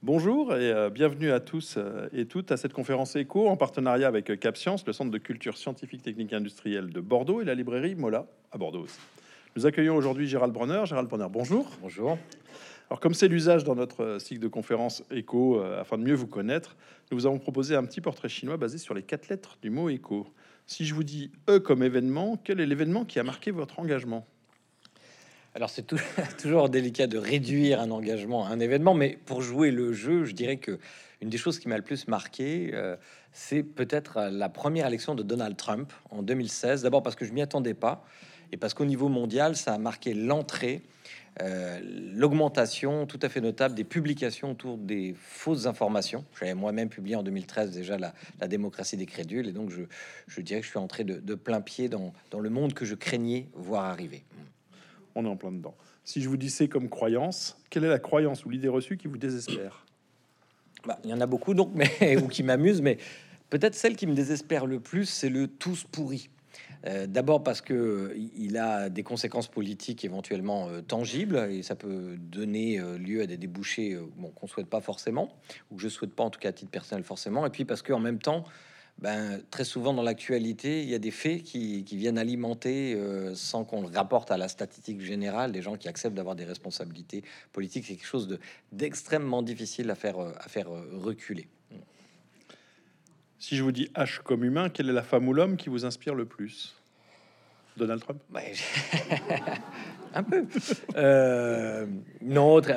Bonjour et bienvenue à tous et toutes à cette conférence éco en partenariat avec CapScience, le Centre de culture scientifique, technique et industrielle de Bordeaux et la librairie Mola à Bordeaux aussi. Nous accueillons aujourd'hui Gérald Bronner. Gérald Bronner, bonjour. Bonjour. Alors comme c'est l'usage dans notre cycle de conférences éco, afin de mieux vous connaître, nous vous avons proposé un petit portrait chinois basé sur les 4 lettres du mot éco. Si je vous dis E comme événement, quel est l'événement qui a marqué votre engagement? Alors c'est toujours délicat de réduire un engagement à un événement, mais pour jouer le jeu, je dirais que une des choses qui m'a le plus marqué, c'est peut-être la première élection de Donald Trump en 2016. D'abord parce que je m'y attendais pas, et parce qu'au niveau mondial, ça a marqué l'entrée, l'augmentation tout à fait notable des publications autour des fausses informations. J'avais moi-même publié en 2013 déjà la démocratie des crédules, et donc je dirais que je suis entré de plein pied dans le monde que je craignais voir arriver. On est en plein dedans. Si je vous dis c'est comme croyance, quelle est la croyance ou l'idée reçue qui vous désespère? Bah, il y en a beaucoup donc, mais ou qui m'amusent, mais peut-être celle qui me désespère le plus, c'est le tous pourri. D'abord parce que il a des conséquences politiques éventuellement tangibles, et ça peut donner lieu à des débouchés bon, qu'on souhaite pas forcément, ou que je souhaite pas en tout cas à titre personnel forcément. Et puis parce que en même temps, ben, très souvent dans l'actualité, il y a des faits qui viennent alimenter, sans qu'on le rapporte à la statistique générale, des gens qui acceptent d'avoir des responsabilités politiques. C'est quelque chose d'extrêmement difficile à faire reculer. Si je vous dis H comme humain, quelle est la femme ou l'homme qui vous inspire le plus? Donald Trump? Ouais, un peu. Non,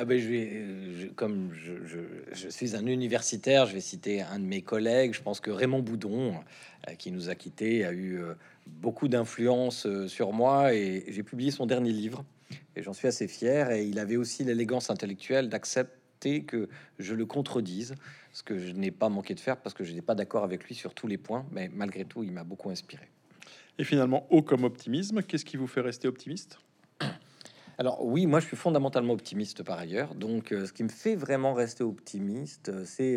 comme je suis un universitaire, je vais citer un de mes collègues. Je pense que Raymond Boudon, qui nous a quittés, a eu beaucoup d'influence sur moi, et j'ai publié son dernier livre et j'en suis assez fier. Et il avait aussi l'élégance intellectuelle d'accepter que je le contredise, ce que je n'ai pas manqué de faire parce que je n'étais pas d'accord avec lui sur tous les points, mais malgré tout, il m'a beaucoup inspiré. Et finalement, O comme optimisme, qu'est-ce qui vous fait rester optimiste? Alors oui, moi je suis fondamentalement optimiste par ailleurs. Donc ce qui me fait vraiment rester optimiste, c'est,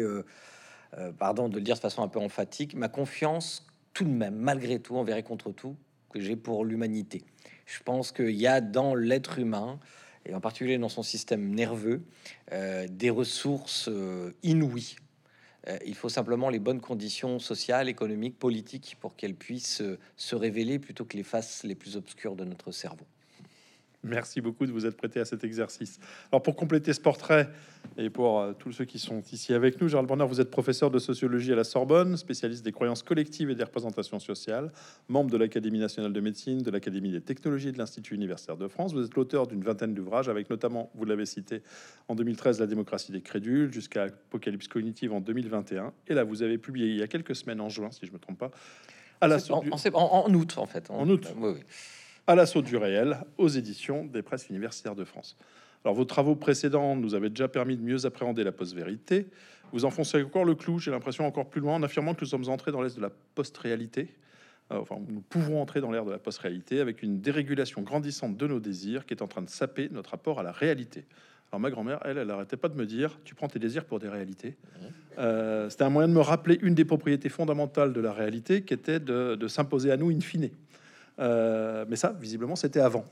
pardon de le dire de façon un peu emphatique, ma confiance tout de même, malgré tout, envers et contre tout, que j'ai pour l'humanité. Je pense qu'il y a dans l'être humain, et en particulier dans son système nerveux, des ressources inouïes. Il faut simplement les bonnes conditions sociales, économiques, politiques pour qu'elles puissent se révéler plutôt que les faces les plus obscures de notre cerveau. Merci beaucoup de vous être prêté à cet exercice. Alors pour compléter ce portrait et pour tous ceux qui sont ici avec nous, Gérald Bronner, vous êtes professeur de sociologie à la Sorbonne, spécialiste des croyances collectives et des représentations sociales, membre de l'Académie nationale de médecine, de l'Académie des technologies et de l'Institut universitaire de France. Vous êtes l'auteur d'une vingtaine d'ouvrages avec notamment, vous l'avez cité, en 2013, La démocratie des crédules, jusqu'à Apocalypse cognitive en 2021. Et là, vous avez publié il y a quelques semaines, en juin, si je me trompe pas, à l'assaut En août, en fait. en août. Oui, oui. À l'assaut du réel, aux éditions des Presses universitaires de France. Alors, vos travaux précédents nous avaient déjà permis de mieux appréhender la post-vérité. Vous enfoncez encore le clou, j'ai l'impression, encore plus loin, en affirmant que nous sommes entrés dans l'ère de la post-réalité. Enfin, nous pouvons entrer dans l'ère de la post-réalité avec une dérégulation grandissante de nos désirs qui est en train de saper notre rapport à la réalité. Alors, ma grand-mère, elle arrêtait pas de me dire, tu prends tes désirs pour des réalités. C'était un moyen de me rappeler une des propriétés fondamentales de la réalité, qui était de s'imposer à nous in fine. Mais ça, visiblement, c'était avant.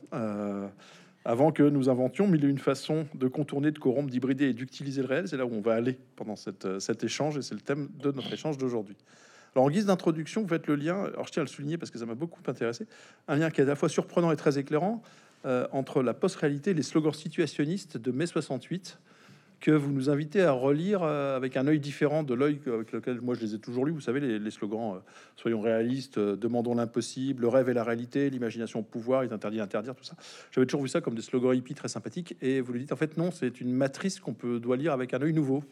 Avant que nous inventions mille et une façons de contourner, de corrompre, d'hybrider et d'utiliser le réel. C'est là où on va aller pendant cet échange, et c'est le thème de notre échange d'aujourd'hui. Alors, en guise d'introduction, vous faites le lien, alors je tiens à le souligner parce que ça m'a beaucoup intéressé, un lien qui est à la fois surprenant et très éclairant entre la post-réalité et les slogans situationnistes de mai 68, que vous nous invitez à relire avec un œil différent de l'œil avec lequel moi je les ai toujours lus. Vous savez, les slogans soyons réalistes, demandons l'impossible, le rêve et la réalité, l'imagination au pouvoir, il est interdit d'interdire, tout ça. J'avais toujours vu ça comme des slogans hippies très sympathiques, et vous le dites en fait non, c'est une matrice qu'on doit lire avec un œil nouveau.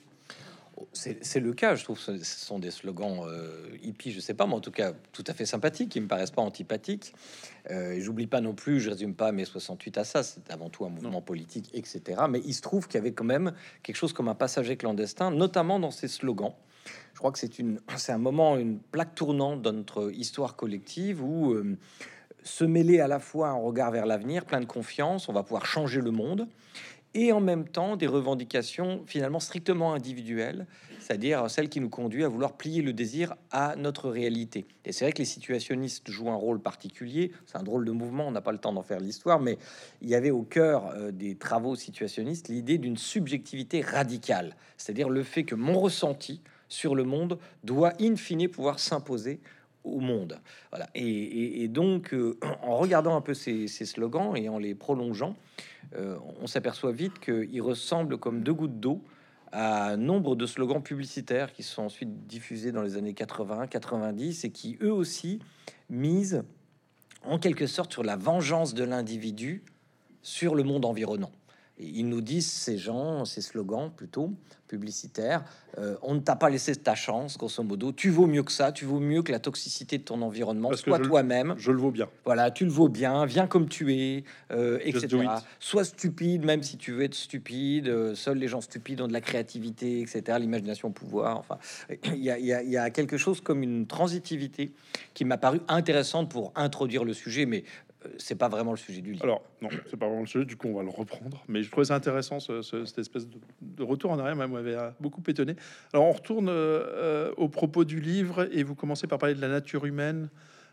C'est le cas, je trouve. Ce sont des slogans hippies, je sais pas, mais en tout cas tout à fait sympathiques, qui me paraissent pas antipathiques. Et j'oublie pas non plus, je résume pas mai 68 à ça. C'est avant tout un mouvement politique, etc. Mais il se trouve qu'il y avait quand même quelque chose comme un passager clandestin, notamment dans ces slogans. Je crois que c'est un moment, une plaque tournante dans notre histoire collective où se mêler à la fois un regard vers l'avenir, plein de confiance, on va pouvoir changer le monde, et en même temps des revendications finalement strictement individuelles, c'est-à-dire celle qui nous conduit à vouloir plier le désir à notre réalité. Et c'est vrai que les situationnistes jouent un rôle particulier. C'est un drôle de mouvement, on n'a pas le temps d'en faire l'histoire, mais il y avait au cœur des travaux situationnistes l'idée d'une subjectivité radicale, c'est-à-dire le fait que mon ressenti sur le monde doit in fine pouvoir s'imposer au monde. Voilà. Et donc, en regardant un peu ces slogans et en les prolongeant, on s'aperçoit vite qu'ils ressemblent comme deux gouttes d'eau à nombre de slogans publicitaires qui sont ensuite diffusés dans les années 80, 90 et qui eux aussi misent en quelque sorte sur la vengeance de l'individu sur le monde environnant. Et ils nous disent, ces gens, ces slogans plutôt publicitaires, on ne t'a pas laissé ta chance, grosso modo, tu vaux mieux que ça, tu vaux mieux que la toxicité de ton environnement, Parce que sois toi-même. je le vaux bien. Voilà, tu le vaux bien, viens comme tu es, Just do etc. it. Sois stupide, même si tu veux être stupide. Seuls les gens stupides ont de la créativité, etc. L'imagination au pouvoir. Enfin, il y a quelque chose comme une transitivité qui m'a paru intéressante pour introduire le sujet, mais c'est pas vraiment le sujet du livre. Alors, non, c'est pas vraiment le sujet, du coup, on va le reprendre. Mais je trouvais ça intéressant, cette espèce de retour en arrière, m'avait beaucoup étonné. Alors, on retourne au propos du livre, et vous commencez par parler de la nature humaine,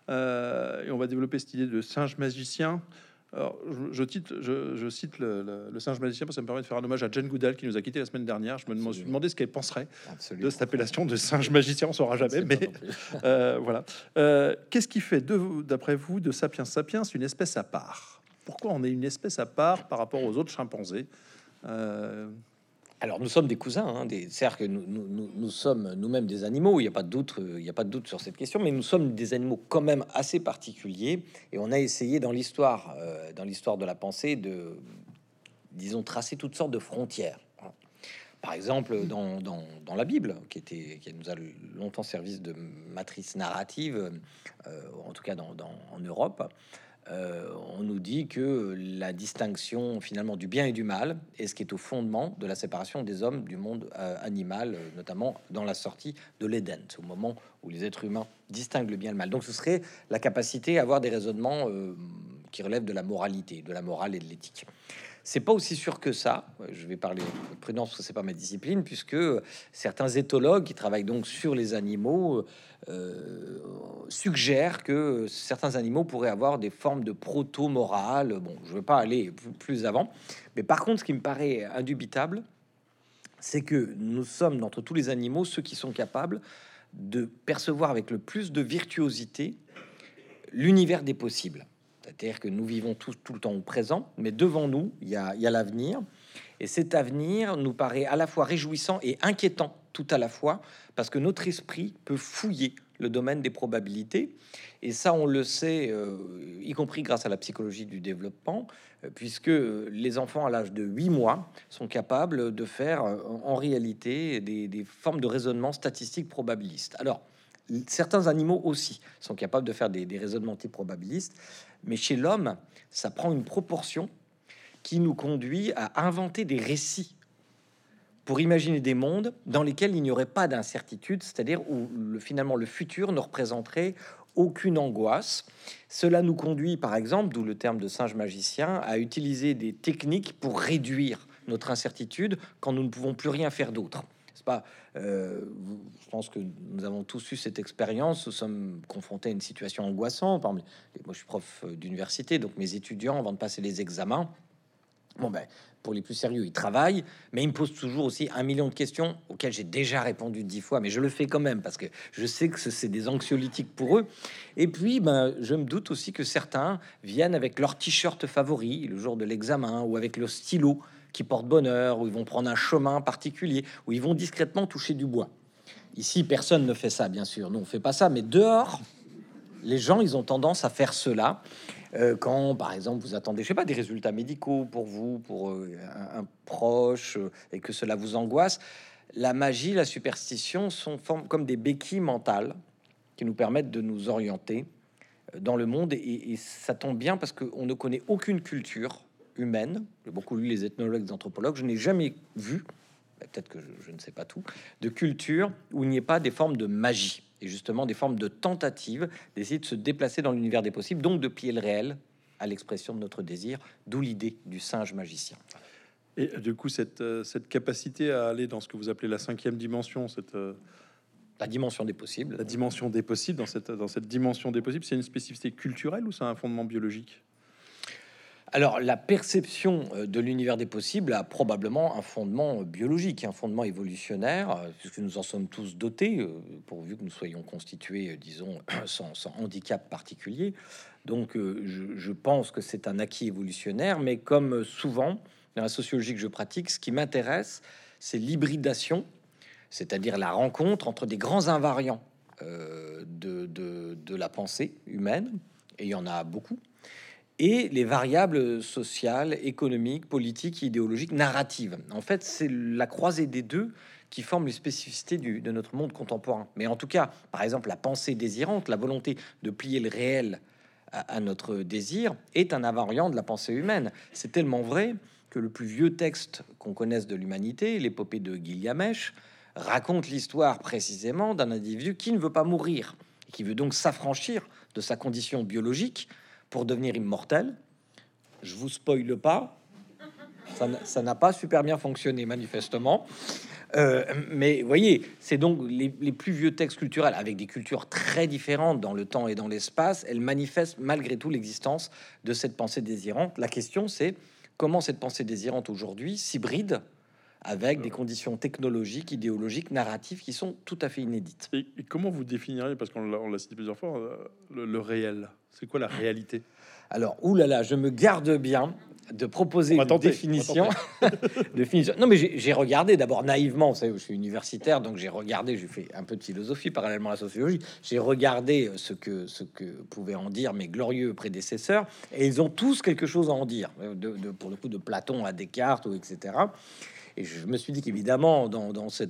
et on va développer cette idée de singe magicien. Alors, je cite le singe magicien parce que ça me permet de faire un hommage à Jane Goodall qui nous a quitté la semaine dernière. Je me suis demandé ce qu'elle penserait de cette appellation de singe magicien. On saura jamais, mais voilà. Qu'est-ce qui fait, d'après vous, de Sapiens Sapiens une espèce à part? Pourquoi on est une espèce à part par rapport aux autres chimpanzés? Alors nous sommes des cousins, hein, c'est-à-dire que nous sommes nous-mêmes des animaux, il n'y a pas de doute, il n'y a pas de doute sur cette question, mais nous sommes des animaux quand même assez particuliers, et on a essayé dans l'histoire de la pensée de, disons, tracer toutes sortes de frontières. Par exemple, dans la Bible, qui nous a longtemps servi de matrice narrative, en tout cas en Europe, on nous dit que la distinction finalement du bien et du mal est ce qui est au fondement de la séparation des hommes du monde animal, notamment dans la sortie de l'Éden. C'est au moment où les êtres humains distinguent le bien et le mal. Donc ce serait la capacité à avoir des raisonnements qui relèvent de la moralité, de la morale et de l'éthique. C'est pas aussi sûr que ça. Je vais parler de prudence parce que c'est pas ma discipline, puisque certains éthologues qui travaillent donc sur les animaux suggèrent que certains animaux pourraient avoir des formes de proto-morale. Bon, je ne veux pas aller plus avant, mais par contre, ce qui me paraît indubitable, c'est que nous sommes, d'entre tous les animaux, ceux qui sont capables de percevoir avec le plus de virtuosité l'univers des possibles. C'est-à-dire que nous vivons tout le temps au présent, mais devant nous, il y a l'avenir. Et cet avenir nous paraît à la fois réjouissant et inquiétant tout à la fois, parce que notre esprit peut fouiller le domaine des probabilités. Et ça, on le sait, y compris grâce à la psychologie du développement, puisque les enfants à l'âge de 8 mois sont capables de faire en réalité des formes de raisonnement statistique probabiliste. Alors, certains animaux aussi sont capables de faire des raisonnements type probabilistes, mais chez l'homme, ça prend une proportion qui nous conduit à inventer des récits pour imaginer des mondes dans lesquels il n'y aurait pas d'incertitude, c'est-à-dire où finalement le futur ne représenterait aucune angoisse. Cela nous conduit, par exemple, d'où le terme de singe magicien, à utiliser des techniques pour réduire notre incertitude quand nous ne pouvons plus rien faire d'autre. C'est pas, je pense que nous avons tous eu cette expérience. Nous sommes confrontés à une situation angoissante. Moi, je suis prof d'université, donc mes étudiants, avant de passer les examens, bon ben, pour les plus sérieux, ils travaillent, mais ils me posent toujours aussi 1 million de questions auxquelles j'ai déjà répondu 10 fois, mais je le fais quand même parce que je sais que c'est des anxiolytiques pour eux. Et puis, ben, je me doute aussi que certains viennent avec leur t-shirt favori le jour de l'examen, ou avec le stylo qui porte bonheur, ou ils vont prendre un chemin particulier, ou ils vont discrètement toucher du bois. Ici, personne ne fait ça, bien sûr. Nous, on fait pas ça, mais dehors, les gens, ils ont tendance à faire cela. Quand, par exemple, vous attendez, je sais pas, des résultats médicaux pour vous, pour un proche, et que cela vous angoisse, la magie, la superstition sont comme des béquilles mentales qui nous permettent de nous orienter dans le monde. Et ça tombe bien parce qu'on ne connaît aucune culture humaine. J'ai beaucoup lu les ethnologues, les anthropologues. Je n'ai jamais vu, peut-être que je ne sais pas tout, de culture où il n'y ait pas des formes de magie. Et justement des formes de tentative d'essayer de se déplacer dans l'univers des possibles, donc de plier le réel à l'expression de notre désir, d'où l'idée du singe magicien. Et du coup, cette capacité à aller dans ce que vous appelez la cinquième dimension, La dimension des possibles. la dimension des possibles, dans cette dimension des possibles, c'est une spécificité culturelle ou c'est un fondement biologique? Alors, la perception de l'univers des possibles a probablement un fondement biologique, un fondement évolutionnaire, puisque nous en sommes tous dotés, pourvu que nous soyons constitués, disons, sans handicap particulier. Donc, je pense que c'est un acquis évolutionnaire, mais comme souvent dans la sociologie que je pratique, ce qui m'intéresse, c'est l'hybridation, c'est-à-dire la rencontre entre des grands invariants de la pensée humaine, et il y en a beaucoup, et les variables sociales, économiques, politiques, idéologiques, narratives. En fait, c'est la croisée des deux qui forme les spécificités de notre monde contemporain. Mais en tout cas, par exemple, la pensée désirante, la volonté de plier le réel à notre désir, est un invariant de la pensée humaine. C'est tellement vrai que le plus vieux texte qu'on connaisse de l'humanité, l'épopée de Gilgamesh, raconte l'histoire précisément d'un individu qui ne veut pas mourir, et qui veut donc s'affranchir de sa condition biologique pour devenir immortel. Je vous spoile pas, ça n'a pas super bien fonctionné manifestement. Mais vous voyez, c'est donc les plus vieux textes culturels, avec des cultures très différentes dans le temps et dans l'espace, elles manifestent malgré tout l'existence de cette pensée désirante. La question, c'est comment cette pensée désirante aujourd'hui s'hybride avec des conditions technologiques, idéologiques, narratives qui sont tout à fait inédites. Et comment vous définiriez, parce on l'a cité plusieurs fois, le réel? C'est quoi la réalité? Alors, oulala, je me garde bien de proposer On va une tenter, définition. Définition. Non, mais j'ai regardé d'abord naïvement. Vous savez, je suis universitaire, donc j'ai regardé, j'ai fait un peu de philosophie parallèlement à la sociologie. J'ai regardé ce que pouvaient en dire mes glorieux prédécesseurs, et ils ont tous quelque chose à en dire. Pour le coup, de Platon à Descartes, ou etc. Et je me suis dit qu'évidemment, dans cette,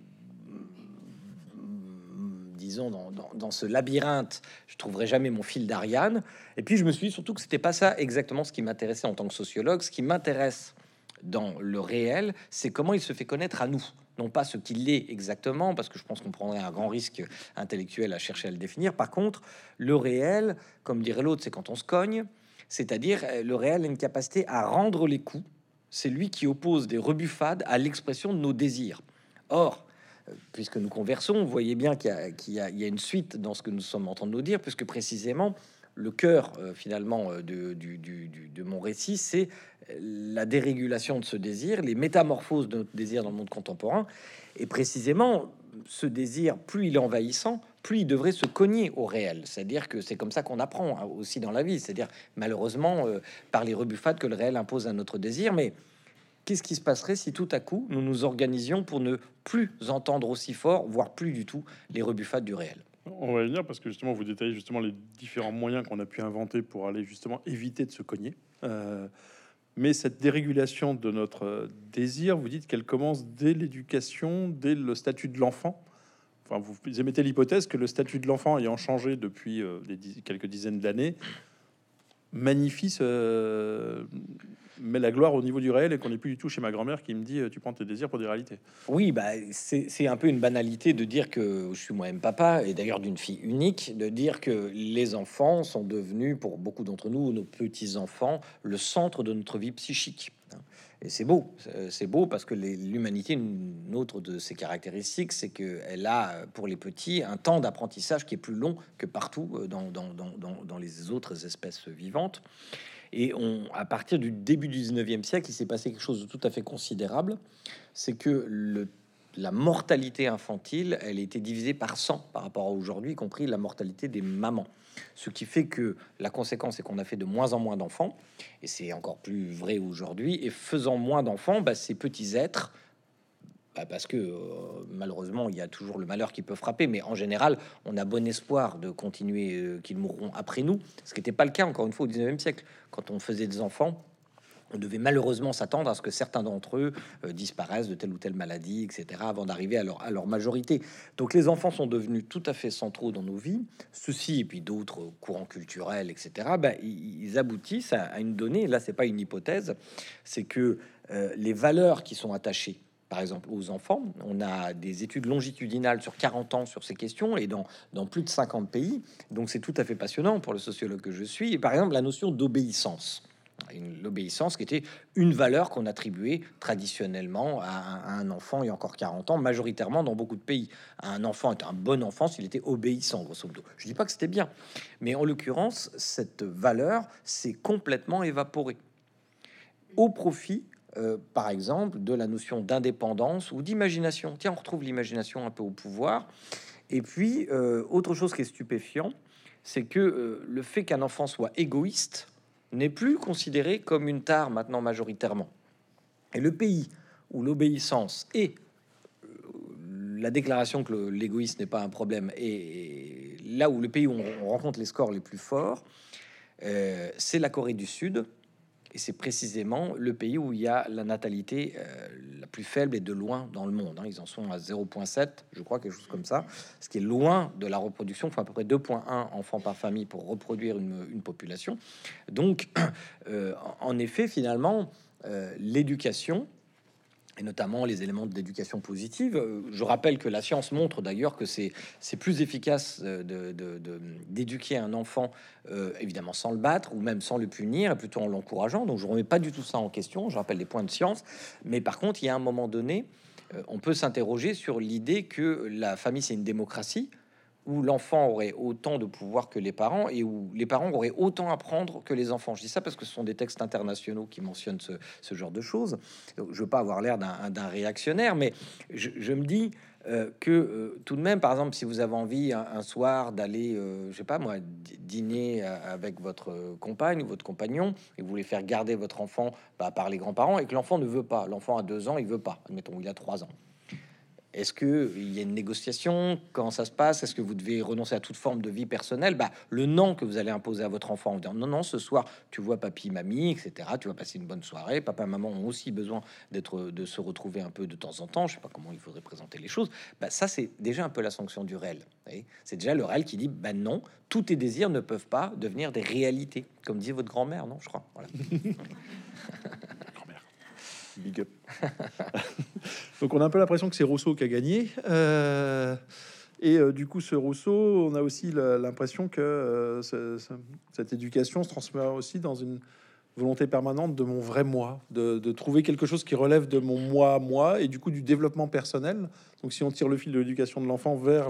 disons, dans ce labyrinthe, je trouverai jamais mon fil d'Ariane. Et puis je me suis dit surtout que c'était pas ça exactement ce qui m'intéressait en tant que sociologue. Ce qui m'intéresse dans le réel, c'est comment il se fait connaître à nous, non pas ce qu'il est exactement, parce que je pense qu'on prendrait un grand risque intellectuel à chercher à le définir. Par contre, le réel, comme dirait l'autre, c'est quand on se cogne, c'est-à-dire le réel a une capacité à rendre les coups. C'est lui qui oppose des rebuffades à l'expression de nos désirs. Or, puisque nous conversons, vous voyez bien qu'il y a une suite dans ce que nous sommes en train de nous dire, puisque précisément le cœur finalement de mon récit, c'est la dérégulation de ce désir, les métamorphoses de notre désir dans le monde contemporain. Et précisément, ce désir, plus il est envahissant, plus il devrait se cogner au réel. C'est-à-dire que c'est comme ça qu'on apprend hein, aussi dans la vie. C'est-à-dire, malheureusement, par les rebuffades que le réel impose à notre désir. Mais qu'est-ce qui se passerait si tout à coup, nous nous organisions pour ne plus entendre aussi fort, voire plus du tout, les rebuffades du réel? On va y venir parce que justement, vous détaillez justement les différents moyens qu'on a pu inventer pour aller justement éviter de se cogner. Mais cette dérégulation de notre désir, vous dites qu'elle commence dès l'éducation, dès le statut de l'enfant. Enfin, vous émettez l'hypothèse que le statut de l'enfant ayant changé depuis quelques dizaines d'années, magnifie met la gloire au niveau du réel et qu'on n'est plus du tout chez ma grand-mère qui me dit tu prends tes désirs pour des réalités. Oui, bah, c'est un peu une banalité de dire que je suis moi-même papa, et d'ailleurs d'une fille unique, de dire que les enfants sont devenus, pour beaucoup d'entre nous, nos petits-enfants, le centre de notre vie psychique. Et c'est beau parce que l'humanité, une autre de ses caractéristiques, c'est qu'elle a, pour les petits, un temps d'apprentissage qui est plus long que partout dans les autres espèces vivantes. Et à partir du début du 19e siècle, il s'est passé quelque chose de tout à fait considérable. C'est que la mortalité infantile, elle a été divisée par 100 par rapport à aujourd'hui, y compris la mortalité des mamans. Ce qui fait que la conséquence est qu'on a fait de moins en moins d'enfants, et c'est encore plus vrai aujourd'hui. Et faisant moins d'enfants, bah, ces petits êtres, parce que malheureusement, il y a toujours le malheur qui peut frapper, mais en général, on a bon espoir de continuer, qu'ils mourront après nous, ce qui n'était pas le cas, encore une fois, au 19e siècle. Quand on faisait des enfants, on devait malheureusement s'attendre à ce que certains d'entre eux disparaissent de telle ou telle maladie, etc., avant d'arriver à leur majorité. Donc les enfants sont devenus tout à fait centraux dans nos vies. Ceci, et puis d'autres courants culturels, etc., bah, ils aboutissent à une donnée, là, c'est pas une hypothèse, c'est que les valeurs qui sont attachées, par exemple, aux enfants, on a des études longitudinales sur 40 ans sur ces questions et dans plus de 50 pays. Donc, c'est tout à fait passionnant pour le sociologue que je suis. Et par exemple, la notion d'obéissance. L'obéissance qui était une valeur qu'on attribuait traditionnellement à un enfant il y a encore 40 ans, majoritairement dans beaucoup de pays. Un enfant est un bon enfant s'il était obéissant, grosso modo. Je dis pas que c'était bien, mais en l'occurrence, cette valeur s'est complètement évaporée au profit, par exemple, de la notion d'indépendance ou d'imagination. Tiens, on retrouve l'imagination un peu au pouvoir. Et puis, autre chose qui est stupéfiant, c'est que le fait qu'un enfant soit égoïste n'est plus considéré comme une tare maintenant majoritairement. Et le pays où l'obéissance et la déclaration que l'égoïsme n'est pas un problème, et là où le pays où on rencontre les scores les plus forts, c'est la Corée du Sud. Et c'est précisément le pays où il y a la natalité la plus faible et de loin dans le monde. Ils en sont à 0,7, je crois, quelque chose comme ça, ce qui est loin de la reproduction. Il faut à peu près 2,1 enfants par famille pour reproduire une population. Donc, en effet, finalement, l'éducation, et notamment les éléments de l'éducation positive. Je rappelle que la science montre d'ailleurs que c'est plus efficace d'éduquer un enfant, évidemment sans le battre ou même sans le punir, et plutôt en l'encourageant. Donc je remets pas du tout ça en question, je rappelle les points de science. Mais par contre, il y a un moment donné, on peut s'interroger sur l'idée que la famille, c'est une démocratie, où l'enfant aurait autant de pouvoir que les parents et où les parents auraient autant à prendre que les enfants. Je dis ça parce que ce sont des textes internationaux qui mentionnent ce genre de choses. Donc, je veux pas avoir l'air d'un réactionnaire, mais je me dis que tout de même, par exemple, si vous avez envie un soir d'aller, je sais pas moi, dîner avec votre compagne ou votre compagnon et vous voulez faire garder votre enfant par les grands-parents et que l'enfant ne veut pas, l'enfant a 2 ans, il veut pas, admettons, il a 3 ans. Est-ce qu'il y a une négociation? Comment ça se passe? Est-ce que vous devez renoncer à toute forme de vie personnelle? Le non que vous allez imposer à votre enfant en disant non, non, ce soir, tu vois papy, mamie, etc. Tu vas passer une bonne soirée. Papa, maman ont aussi besoin de se retrouver un peu de temps en temps. Je sais pas comment il faudrait présenter les choses. Ça, c'est déjà un peu la sanction du réel. C'est déjà le réel qui dit non, tous tes désirs ne peuvent pas devenir des réalités. Comme disait votre grand-mère, non, je crois. Voilà. Big up. Donc on a un peu l'impression que c'est Rousseau qui a gagné. Du coup, ce Rousseau, on a aussi l'impression que cette éducation se transmet aussi dans une volonté permanente de mon vrai moi, de trouver quelque chose qui relève de mon moi, et du coup du développement personnel. Donc si on tire le fil de l'éducation de l'enfant vers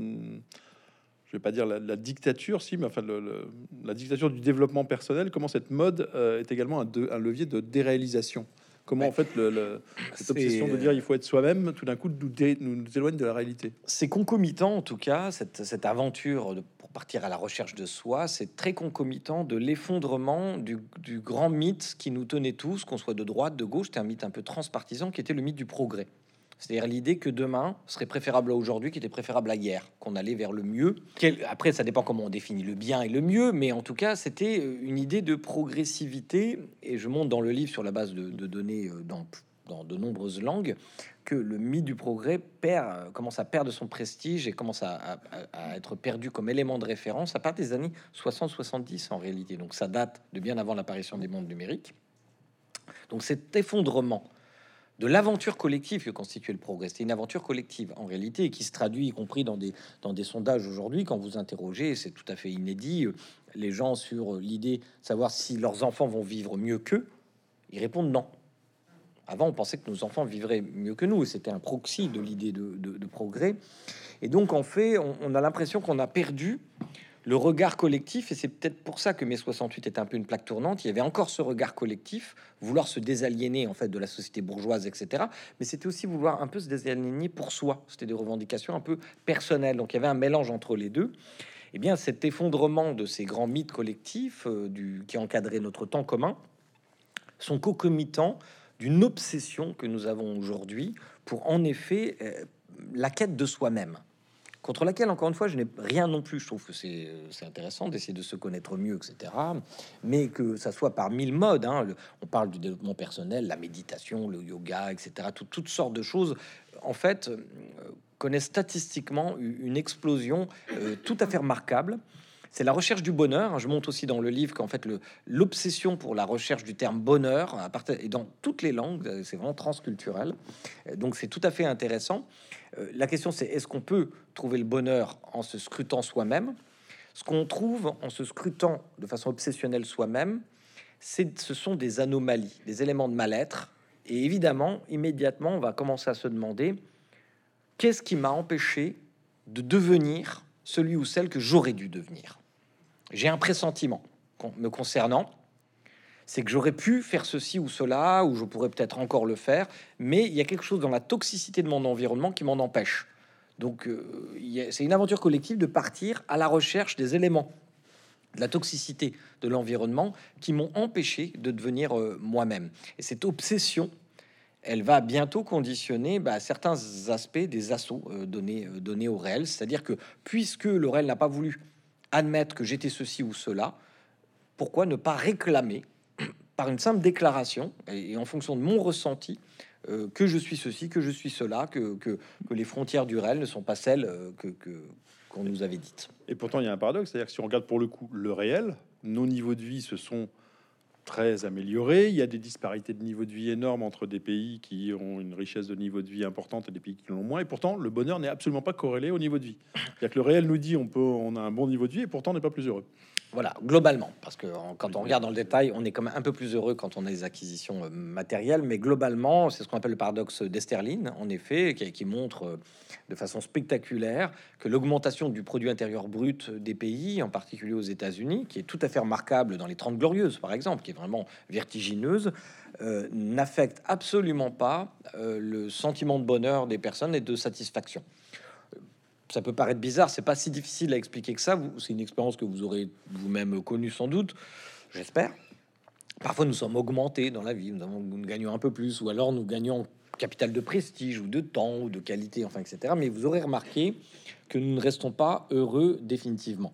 je vais pas dire la dictature, si, mais enfin la dictature du développement personnel, comment cette mode est également un levier de déréalisation. Comment en fait cette obsession de dire il faut être soi-même, tout d'un coup nous éloigne de la réalité. C'est concomitant en tout cas, cette aventure pour partir à la recherche de soi, c'est très concomitant de l'effondrement du grand mythe qui nous tenait tous, qu'on soit de droite, de gauche. C'était un mythe un peu transpartisan qui était le mythe du progrès. C'est-à-dire l'idée que demain serait préférable à aujourd'hui, qui était préférable à hier, qu'on allait vers le mieux. Après, ça dépend comment on définit le bien et le mieux, mais en tout cas, c'était une idée de progressivité. Et je montre dans le livre, sur la base de données dans de nombreuses langues, que le mythe du progrès commence à perdre son prestige et commence à être perdu comme élément de référence à partir des années 60-70 en réalité. Donc ça date de bien avant l'apparition des mondes numériques. Donc cet effondrement de l'aventure collective que constituait le progrès. C'est une aventure collective, en réalité, et qui se traduit, y compris dans des sondages aujourd'hui, quand vous interrogez, c'est tout à fait inédit, les gens sur l'idée de savoir si leurs enfants vont vivre mieux qu'eux, ils répondent non. Avant, on pensait que nos enfants vivraient mieux que nous, et c'était un proxy de l'idée de progrès. Et donc, en fait, on a l'impression qu'on a perdu le regard collectif, et c'est peut-être pour ça que mai 68 est un peu une plaque tournante. Il y avait encore ce regard collectif, vouloir se désaliéner en fait de la société bourgeoise, etc. Mais c'était aussi vouloir un peu se désaliéner pour soi. C'était des revendications un peu personnelles. Donc il y avait un mélange entre les deux. Et bien cet effondrement de ces grands mythes collectifs qui encadraient notre temps commun sont concomitants d'une obsession que nous avons aujourd'hui pour en effet la quête de soi-même, contre laquelle, encore une fois, je n'ai rien non plus. Je trouve que c'est intéressant d'essayer de se connaître mieux, etc. Mais que ça soit par mille modes. On parle du développement personnel, la méditation, le yoga, etc. Toutes sortes de choses, en fait, connaissent statistiquement une explosion tout à fait remarquable. C'est la recherche du bonheur. Je montre aussi dans le livre qu'en fait, l'obsession pour la recherche du terme bonheur et dans toutes les langues, c'est vraiment transculturel. Donc, c'est tout à fait intéressant. La question, c'est est-ce qu'on peut trouver le bonheur en se scrutant soi-même? Ce qu'on trouve en se scrutant de façon obsessionnelle soi-même, ce sont des anomalies, des éléments de mal-être. Et évidemment, immédiatement, on va commencer à se demander qu'est-ce qui m'a empêché de devenir celui ou celle que j'aurais dû devenir. J'ai un pressentiment me concernant, c'est que j'aurais pu faire ceci ou cela, ou je pourrais peut-être encore le faire, mais il y a quelque chose dans la toxicité de mon environnement qui m'en empêche. Donc, c'est une aventure collective de partir à la recherche des éléments de la toxicité de l'environnement qui m'ont empêché de devenir moi-même. Et cette obsession, elle va bientôt conditionner certains aspects des assauts donnés au réel. C'est-à-dire que puisque le réel n'a pas voulu admettre que j'étais ceci ou cela, pourquoi ne pas réclamer par une simple déclaration et en fonction de mon ressenti que je suis ceci, que je suis cela, que les frontières du réel ne sont pas celles qu'on nous avait dites. Et pourtant, il y a un paradoxe, c'est-à-dire que si on regarde pour le coup le réel, nos niveaux de vie se sont très améliorés. Il y a des disparités de niveau de vie énormes entre des pays qui ont une richesse de niveau de vie importante et des pays qui l'ont moins. Et pourtant, le bonheur n'est absolument pas corrélé au niveau de vie. C'est-à-dire que le réel nous dit on a un bon niveau de vie et pourtant on n'est pas plus heureux. Voilà, globalement, parce que quand on regarde dans le détail, on est quand même un peu plus heureux quand on a des acquisitions matérielles, mais globalement, c'est ce qu'on appelle le paradoxe d'Esterlin, en effet, qui montre de façon spectaculaire que l'augmentation du produit intérieur brut des pays, en particulier aux États-Unis, qui est tout à fait remarquable dans les 30 glorieuses, par exemple, qui est vraiment vertigineuse, n'affecte absolument pas le sentiment de bonheur des personnes et de satisfaction. Ça peut paraître bizarre, c'est pas si difficile à expliquer que ça. C'est une expérience que vous aurez vous-même connue sans doute, j'espère. Parfois, nous sommes augmentés dans la vie, nous gagnons un peu plus, ou alors nous gagnons capital de prestige, ou de temps, ou de qualité, enfin, etc. Mais vous aurez remarqué que nous ne restons pas heureux définitivement.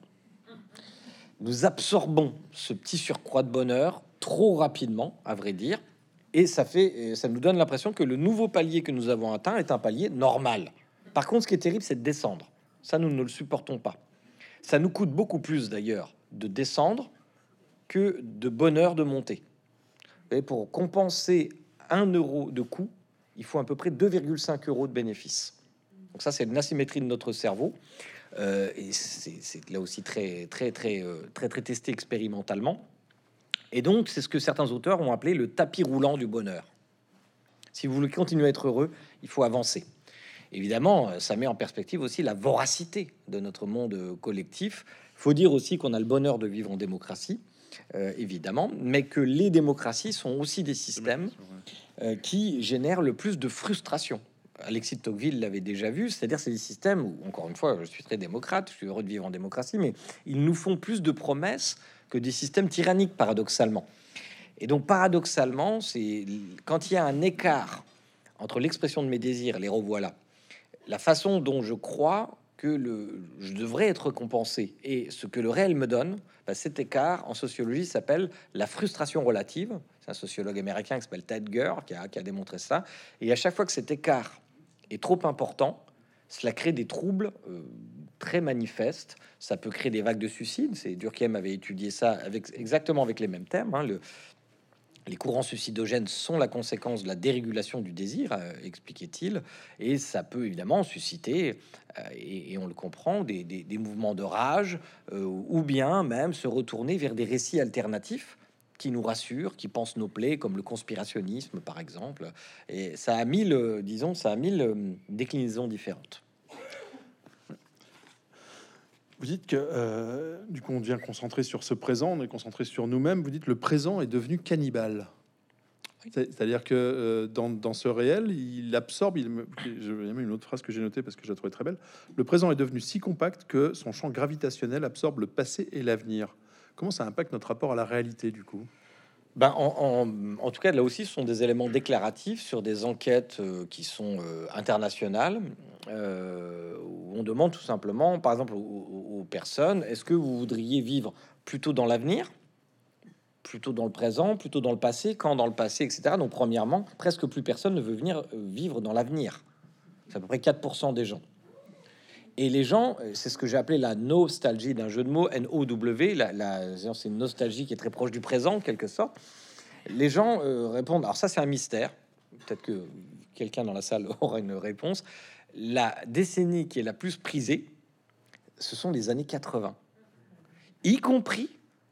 Nous absorbons ce petit surcroît de bonheur trop rapidement, à vrai dire, et ça nous donne l'impression que le nouveau palier que nous avons atteint est un palier normal. Par contre, ce qui est terrible, c'est de descendre. Ça, nous ne le supportons pas. Ça nous coûte beaucoup plus, d'ailleurs, de descendre que de bonheur de monter. Et pour compenser 1 euro de coût, il faut à peu près 2,5 euros de bénéfice. Donc ça, c'est une asymétrie de notre cerveau. Et c'est là aussi très testé expérimentalement. Et donc, c'est ce que certains auteurs ont appelé le tapis roulant du bonheur. Si vous voulez continuer à être heureux, il faut avancer. Évidemment, ça met en perspective aussi la voracité de notre monde collectif. Il faut dire aussi qu'on a le bonheur de vivre en démocratie, évidemment, mais que les démocraties sont aussi des systèmes qui génèrent le plus de frustration. Alexis de Tocqueville l'avait déjà vu, c'est-à-dire c'est des systèmes où, encore une fois, je suis très démocrate, je suis heureux de vivre en démocratie, mais ils nous font plus de promesses que des systèmes tyranniques, paradoxalement. Et donc, paradoxalement, c'est quand il y a un écart entre l'expression de mes désirs, les revoilà, la façon dont je crois que je devrais être récompensé et ce que le réel me donne, cet écart en sociologie s'appelle la frustration relative. C'est un sociologue américain qui s'appelle Ted Gurr qui a démontré ça. Et à chaque fois que cet écart est trop important, cela crée des troubles très manifestes. Ça peut créer des vagues de suicide. Durkheim avait étudié ça exactement avec les mêmes termes. Les courants suicidogènes sont la conséquence de la dérégulation du désir, expliquait-il, et ça peut évidemment susciter, et on le comprend, des mouvements de rage, ou bien même se retourner vers des récits alternatifs qui nous rassurent, qui pensent nos plaies, comme le conspirationnisme, par exemple. Et ça a mille déclinaisons différentes. Vous dites que du coup on devient concentré sur ce présent, on est concentré sur nous-mêmes. Vous dites le présent est devenu cannibale. C'est-à-dire que dans ce réel, il absorbe. Il y a même une autre phrase que j'ai notée parce que je la trouvais très belle. Le présent est devenu si compact que son champ gravitationnel absorbe le passé et l'avenir. Comment ça impacte notre rapport à la réalité du coup? En tout cas, là aussi, ce sont des éléments déclaratifs sur des enquêtes qui sont internationales, où on demande tout simplement, par exemple, aux personnes, est-ce que vous voudriez vivre plutôt dans l'avenir, plutôt dans le présent, plutôt dans le passé, quand dans le passé, etc. Donc, premièrement, presque plus personne ne veut venir vivre dans l'avenir. C'est à peu près 4% des gens. Et les gens, c'est ce que j'ai appelé la nostalgie, d'un jeu de mots, N-O-W, c'est une nostalgie qui est très proche du présent, en quelque sorte. Les gens répondent, alors ça c'est un mystère, peut-être que quelqu'un dans la salle aura une réponse. La décennie qui est la plus prisée, ce sont les années 80, y compris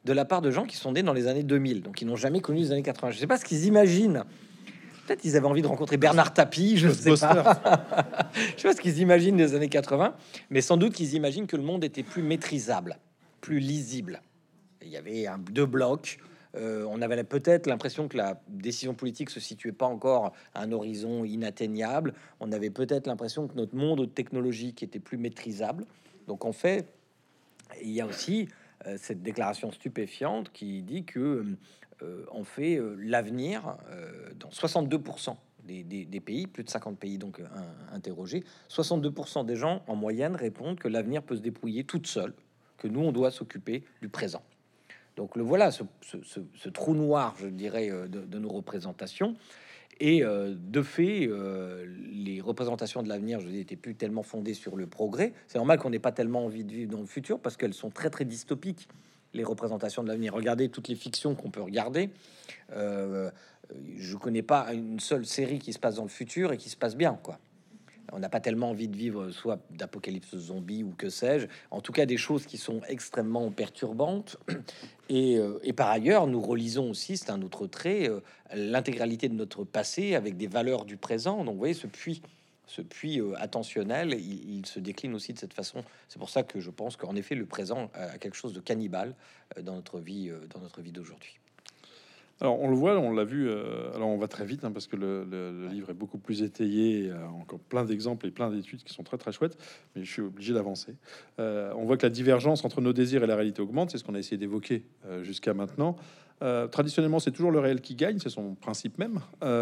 de la part de gens qui sont nés dans les années 2000, donc qui n'ont jamais connu les années 80. Je sais pas ce qu'ils imaginent. Peut-être ils avaient envie de rencontrer Bernard Tapie, je sais pas. Je sais pas ce qu'ils imaginent des années 80, mais sans doute qu'ils imaginent que le monde était plus maîtrisable, plus lisible. Il y avait deux blocs. On avait peut-être l'impression que la décision politique se situait pas encore à un horizon inatteignable. On avait peut-être l'impression que notre monde technologique était plus maîtrisable. Donc en fait, il y a aussi cette déclaration stupéfiante qui dit que on fait l'avenir dans 62% des pays, plus de 50 pays donc interrogés, 62% des gens en moyenne répondent que l'avenir peut se débrouiller toute seule, que nous on doit s'occuper du présent. Donc le voilà, ce trou noir, je dirais, de nos représentations. Et de fait, les représentations de l'avenir, je dis, étaient plus tellement fondées sur le progrès. C'est normal qu'on n'ait pas tellement envie de vivre dans le futur parce qu'elles sont très très dystopiques, les représentations de l'avenir. Regardez toutes les fictions qu'on peut regarder. Je connais pas une seule série qui se passe dans le futur et qui se passe bien, quoi. On n'a pas tellement envie de vivre soit d'apocalypse zombie ou que sais-je. En tout cas, des choses qui sont extrêmement perturbantes. Et par ailleurs, nous relisons aussi, c'est un autre trait, l'intégralité de notre passé avec des valeurs du présent. Donc, vous voyez, ce puits attentionnel, il se décline aussi de cette façon. C'est pour ça que je pense qu'en effet, le présent a quelque chose de cannibale dans notre vie d'aujourd'hui. Alors, on le voit, on l'a vu. Alors, on va très vite parce que le livre est beaucoup plus étayé, encore plein d'exemples et plein d'études qui sont très très chouettes. Mais je suis obligé d'avancer. On voit que la divergence entre nos désirs et la réalité augmente. C'est ce qu'on a essayé d'évoquer jusqu'à maintenant. Traditionnellement, c'est toujours le réel qui gagne. C'est son principe même.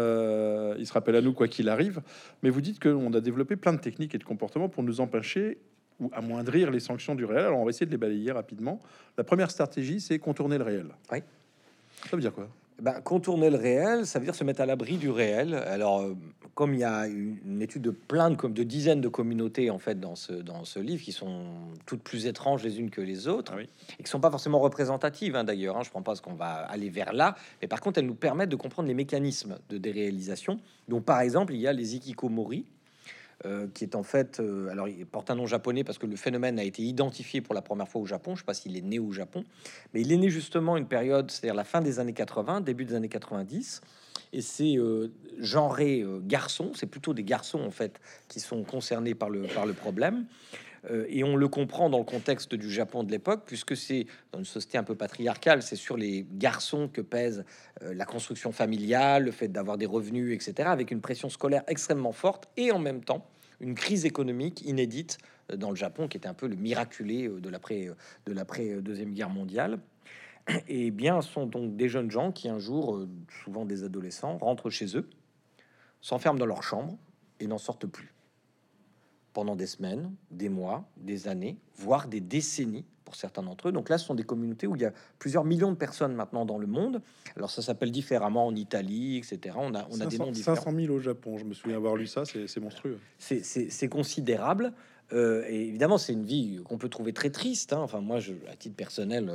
Il se rappelle à nous quoi qu'il arrive. Mais vous dites qu'on a développé plein de techniques et de comportements pour nous empêcher ou amoindrir les sanctions du réel. Alors, on va essayer de les balayer rapidement. La première stratégie, c'est contourner le réel. Oui. Ça veut dire quoi? Contourner le réel, ça veut dire se mettre à l'abri du réel. Alors, comme il y a une étude de dizaines de communautés en fait dans ce livre qui sont toutes plus étranges les unes que les autres, et qui sont pas forcément représentatives d'ailleurs. Je ne prends pas ce qu'on va aller vers là, mais par contre, elles nous permettent de comprendre les mécanismes de déréalisation. Donc, par exemple, il y a les hikikomori. Qui est en fait, alors il porte un nom japonais parce que le phénomène a été identifié pour la première fois au Japon. Je sais pas s'il est né au Japon, mais il est né justement une période, c'est-à-dire la fin des années 80, début des années 90, et c'est genré garçon. C'est plutôt des garçons en fait qui sont concernés par le problème. Et on le comprend dans le contexte du Japon de l'époque, puisque c'est dans une société un peu patriarcale, c'est sur les garçons que pèse la construction familiale, le fait d'avoir des revenus, etc., avec une pression scolaire extrêmement forte, et en même temps une crise économique inédite dans le Japon, qui était un peu le miraculé de l'après Deuxième Guerre mondiale. Et bien, sont donc des jeunes gens qui un jour, souvent des adolescents, rentrent chez eux, s'enferment dans leur chambre et n'en sortent plus pendant des semaines, des mois, des années, voire des décennies pour certains d'entre eux. Donc là, ce sont des communautés où il y a plusieurs millions de personnes maintenant dans le monde. Alors ça s'appelle différemment en Italie, etc. On a des noms différents. 500 000 au Japon, je me souviens avoir lu ça, c'est monstrueux. C'est considérable. Et évidemment, c'est une vie qu'on peut trouver très triste. Enfin, moi, à titre personnel,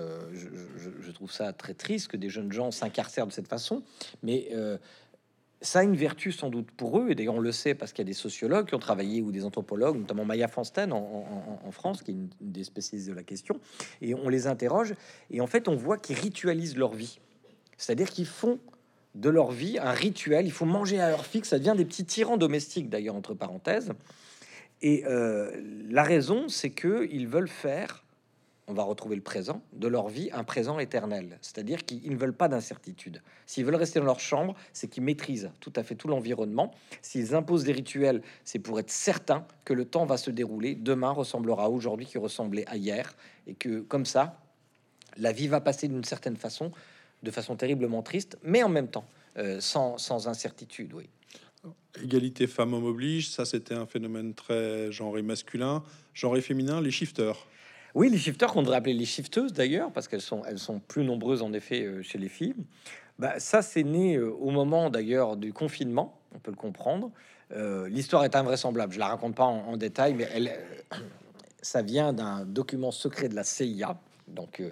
je trouve ça très triste que des jeunes gens s'incarcèrent de cette façon. Mais ça a une vertu sans doute pour eux, et d'ailleurs on le sait parce qu'il y a des sociologues qui ont travaillé ou des anthropologues, notamment Maya Fansten en France, qui est une des spécialistes de la question, et on les interroge, et en fait on voit qu'ils ritualisent leur vie, c'est-à-dire qu'ils font de leur vie un rituel. Il faut manger à heure fixe, ça devient des petits tyrans domestiques d'ailleurs entre parenthèses, et la raison c'est que ils veulent faire, on va retrouver le présent de leur vie, un présent éternel. C'est-à-dire qu'ils ne veulent pas d'incertitude. S'ils veulent rester dans leur chambre, c'est qu'ils maîtrisent tout à fait tout l'environnement. S'ils imposent des rituels, c'est pour être certain que le temps va se dérouler. Demain ressemblera à aujourd'hui qui ressemblait à hier. Et que comme ça, la vie va passer d'une certaine façon, de façon terriblement triste, mais en même temps, sans incertitude, oui. Égalité femmes-hommes oblige, ça c'était un phénomène très genré masculin. Genré féminin, les shifters. Oui, les shifters, qu'on devrait appeler les shifteuses d'ailleurs, parce qu'elles sont plus nombreuses en effet chez les filles. Ça, c'est né au moment d'ailleurs du confinement, on peut le comprendre. L'histoire est invraisemblable, je la raconte pas en détail, mais ça vient d'un document secret de la CIA, donc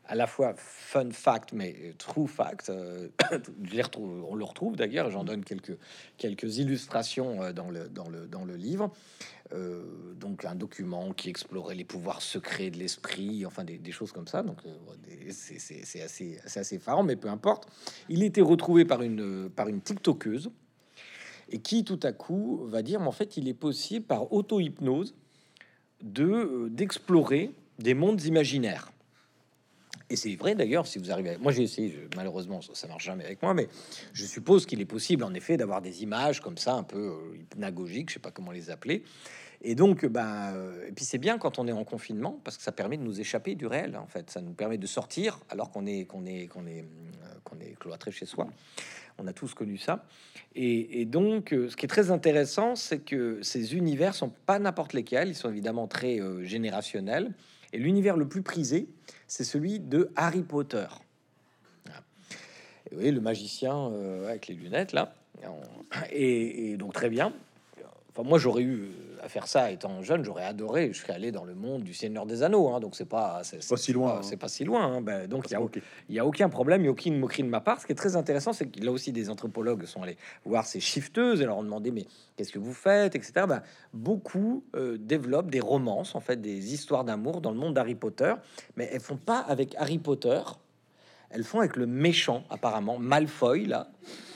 à la fois fun fact, mais true fact. Je les retrouve, on le retrouve d'ailleurs. J'en donne quelques illustrations dans le livre. Donc un document qui explorait les pouvoirs secrets de l'esprit, enfin des choses comme ça. Donc c'est assez effarant, mais peu importe. Il était retrouvé par une TikTokeuse et qui tout à coup va dire, mais en fait, il est possible par auto-hypnose d'explorer des mondes imaginaires. Et c'est vrai d'ailleurs, si vous arrivez moi j'ai essayé, malheureusement ça marche jamais avec moi, mais je suppose qu'il est possible en effet d'avoir des images comme ça un peu hypnagogiques, je sais pas comment les appeler. Et donc et puis c'est bien quand on est en confinement parce que ça permet de nous échapper du réel, en fait. Ça nous permet de sortir alors qu'on est cloîtré chez soi. On a tous connu ça. Et donc ce qui est très intéressant, c'est que ces univers sont pas n'importe lesquels, ils sont évidemment très générationnels. Et l'univers le plus prisé, c'est celui de Harry Potter. Voilà. Et vous voyez, le magicien avec les lunettes là. Et donc très bien. Enfin, moi, j'aurais eu à faire ça étant jeune, j'aurais adoré. Je serais allé dans le monde du Seigneur des Anneaux, hein, donc c'est pas si loin, hein. c'est pas si loin. Hein. Ben, donc Ok. il y a aucun problème, il y a aucune moquerie de ma part. Ce qui est très intéressant, c'est que là aussi des anthropologues sont allés voir ces shifteuses et leur ont demandé mais qu'est-ce que vous faites, etc. Ben, beaucoup développent des romances, en fait, des histoires d'amour dans le monde d'Harry Potter, mais elles font pas avec Harry Potter. Elles font avec le méchant, apparemment, Malfoy, là.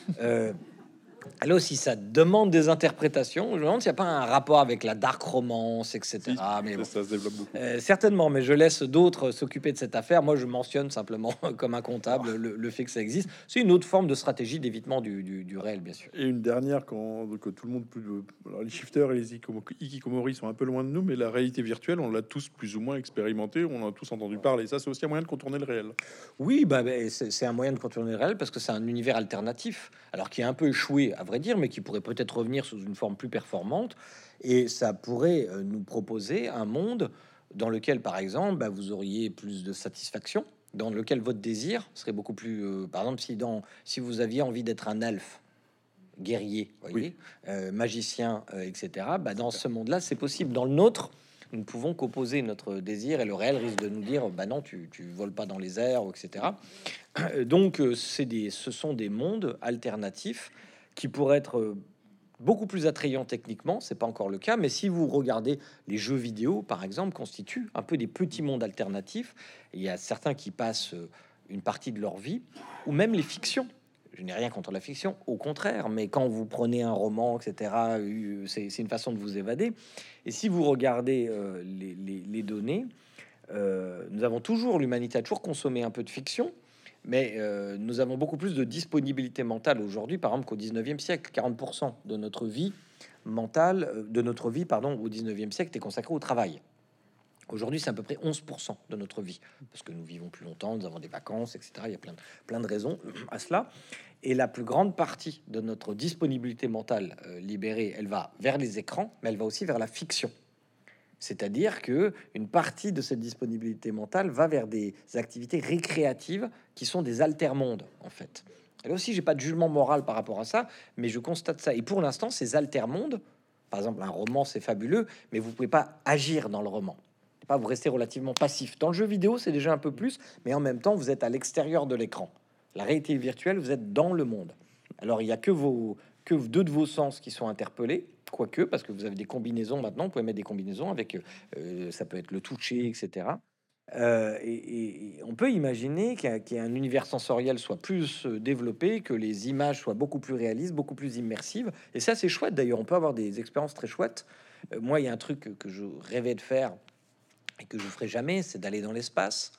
Là aussi, ça demande des interprétations. Je me demande s'il n'y a pas un rapport avec la dark romance, etc. Si, Mais bon, ça se développe beaucoup. certainement, mais je laisse d'autres s'occuper de cette affaire. Moi, je mentionne simplement comme un comptable le fait que ça existe. C'est une autre forme de stratégie d'évitement du réel, bien sûr. Et une dernière, que tout le monde alors les shifters et les hikikomori sont un peu loin de nous, mais la réalité virtuelle, on l'a tous plus ou moins expérimenté, on en a tous entendu parler. Ça, c'est aussi un moyen de contourner le réel. Oui, c'est un moyen de contourner le réel parce que c'est un univers alternatif, alors qui est un peu échoué, à vrai dire, mais qui pourrait peut-être revenir sous une forme plus performante. Et ça pourrait nous proposer un monde dans lequel, par exemple, vous auriez plus de satisfaction, dans lequel votre désir serait beaucoup plus... par exemple, si vous aviez envie d'être un elfe, guerrier, voyez, magicien, etc., dans ce monde-là, c'est possible. Dans le nôtre, nous ne pouvons qu'opposer notre désir et le réel risque de nous dire, non, tu voles pas dans les airs, etc. Donc, ce sont des mondes alternatifs qui pourraient être beaucoup plus attrayants techniquement. C'est pas encore le cas, mais si vous regardez les jeux vidéo, par exemple, constituent un peu des petits mondes alternatifs. Il y a certains qui passent une partie de leur vie, ou même les fictions. Je n'ai rien contre la fiction, au contraire, mais quand vous prenez un roman, etc., c'est une façon de vous évader. Et si vous regardez les données, nous avons toujours, l'humanité a toujours consommé un peu de fiction, mais nous avons beaucoup plus de disponibilité mentale aujourd'hui, par exemple, qu'au 19e siècle. 40% de notre vie mentale, de notre vie, pardon, au 19e siècle, est consacré au travail. Aujourd'hui, c'est à peu près 11% de notre vie, parce que nous vivons plus longtemps, nous avons des vacances, etc. Il y a plein de raisons à cela. Et la plus grande partie de notre disponibilité mentale libérée, elle va vers les écrans, mais elle va aussi vers la fiction. C'est-à-dire que une partie de cette disponibilité mentale va vers des activités récréatives qui sont des altermondes, en fait. Et là aussi, j'ai pas de jugement moral par rapport à ça, mais je constate ça. Et pour l'instant, ces altermondes, par exemple, un roman, c'est fabuleux, mais vous pouvez pas agir dans le roman. Pas, vous restez relativement passif. Dans le jeu vidéo, c'est déjà un peu plus, mais en même temps, vous êtes à l'extérieur de l'écran. La réalité virtuelle, vous êtes dans le monde. Alors, il y a que deux de vos sens qui sont interpellés, quoique, parce que vous avez des combinaisons maintenant, vous pouvez mettre des combinaisons avec, ça peut être le toucher, etc. Et on peut imaginer qu'il y a un univers sensoriel soit plus développé, que les images soient beaucoup plus réalistes, beaucoup plus immersives. Et ça, c'est chouette d'ailleurs. On peut avoir des expériences très chouettes. Moi, il y a un truc que je rêvais de faire et que je ferai jamais, c'est d'aller dans l'espace.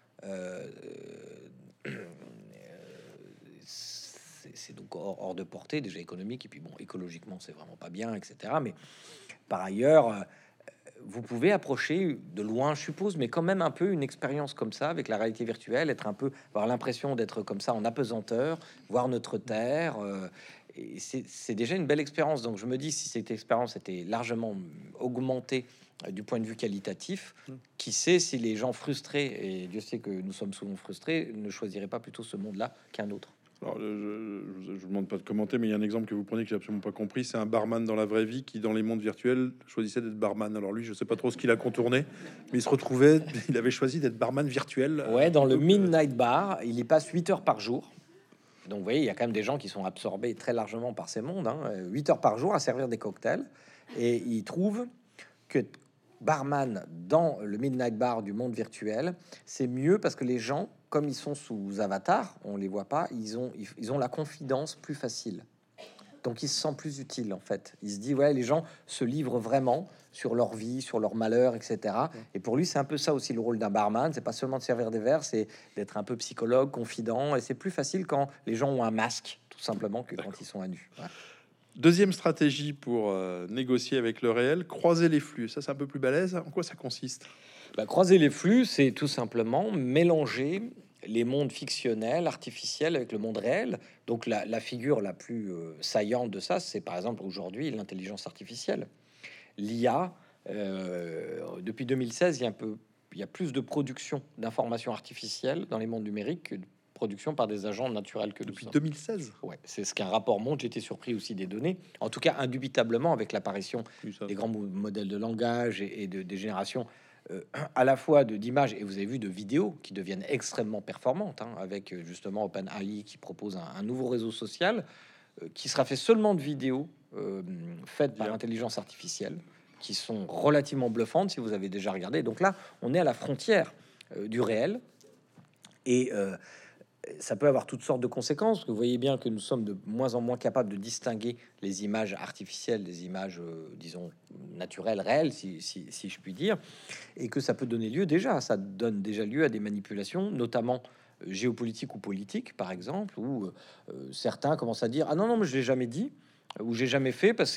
C'est donc hors de portée déjà économique, et puis bon, écologiquement c'est vraiment pas bien, etc. Mais par ailleurs, vous pouvez approcher de loin, je suppose, mais quand même un peu une expérience comme ça avec la réalité virtuelle, être un peu, avoir l'impression d'être comme ça en apesanteur, voir notre terre. Et c'est déjà une belle expérience. Donc je me dis, si cette expérience était largement augmentée du point de vue qualitatif, qui sait si les gens frustrés, et Dieu sait que nous sommes souvent frustrés, ne choisiraient pas plutôt ce monde-là qu'un autre. Alors, je vous demande pas de commenter, mais il y a un exemple que vous prenez que j'ai absolument pas compris. C'est un barman dans la vraie vie qui, dans les mondes virtuels, choisissait d'être barman. Alors lui, je sais pas trop ce qu'il a contourné, mais il se retrouvait, il avait choisi d'être barman virtuel. Ouais, dans le Plutôt que... Midnight Bar, il y passe 8 heures par jour. Donc, vous voyez, il y a quand même des gens qui sont absorbés très largement par ces mondes. 8 heures par jour à servir des cocktails. Et il trouve que barman dans le Midnight Bar du monde virtuel, c'est mieux parce que les gens, comme ils sont sous avatar, on les voit pas, ils ont la confidence plus facile. Donc, il se sent plus utile, en fait. Il se dit, ouais, les gens se livrent vraiment sur leur vie, sur leur malheur, etc. Et pour lui, c'est un peu ça aussi le rôle d'un barman. C'est pas seulement de servir des verres, c'est d'être un peu psychologue, confident. Et c'est plus facile quand les gens ont un masque, tout simplement, que quand ils sont à nu. Ouais. Deuxième stratégie pour négocier avec le réel, croiser les flux. Ça, c'est un peu plus balèze. En quoi ça consiste? Bah, croiser les flux, c'est tout simplement mélanger les mondes fictionnels, artificiels avec le monde réel. Donc la figure la plus saillante de ça, c'est par exemple aujourd'hui l'intelligence artificielle. L'IA, depuis 2016, il y a plus de production d'informations artificielles dans les mondes numériques que de production par des agents naturels que nous Depuis sommes. 2016. Ouais, c'est ce qu'un rapport montre. J'étais surpris aussi des données. En tout cas, indubitablement, avec l'apparition Plus ça. des grands modèles de langage et des générations à la fois d'images et vous avez vu de vidéos qui deviennent extrêmement performantes, avec justement OpenAI qui propose un nouveau réseau social qui sera fait seulement de vidéos faites par Bien. l'intelligence artificielle, qui sont relativement bluffantes si vous avez déjà regardé. Donc là, on est à la frontière du réel et ça peut avoir toutes sortes de conséquences. Vous voyez bien que nous sommes de moins en moins capables de distinguer les images artificielles des images, disons, naturelles, réelles, si je puis dire, et que ça peut donner lieu ça donne déjà lieu à des manipulations, notamment géopolitiques ou politiques, par exemple, où certains commencent à dire ah non non mais je l'ai jamais dit ou j'ai jamais fait parce que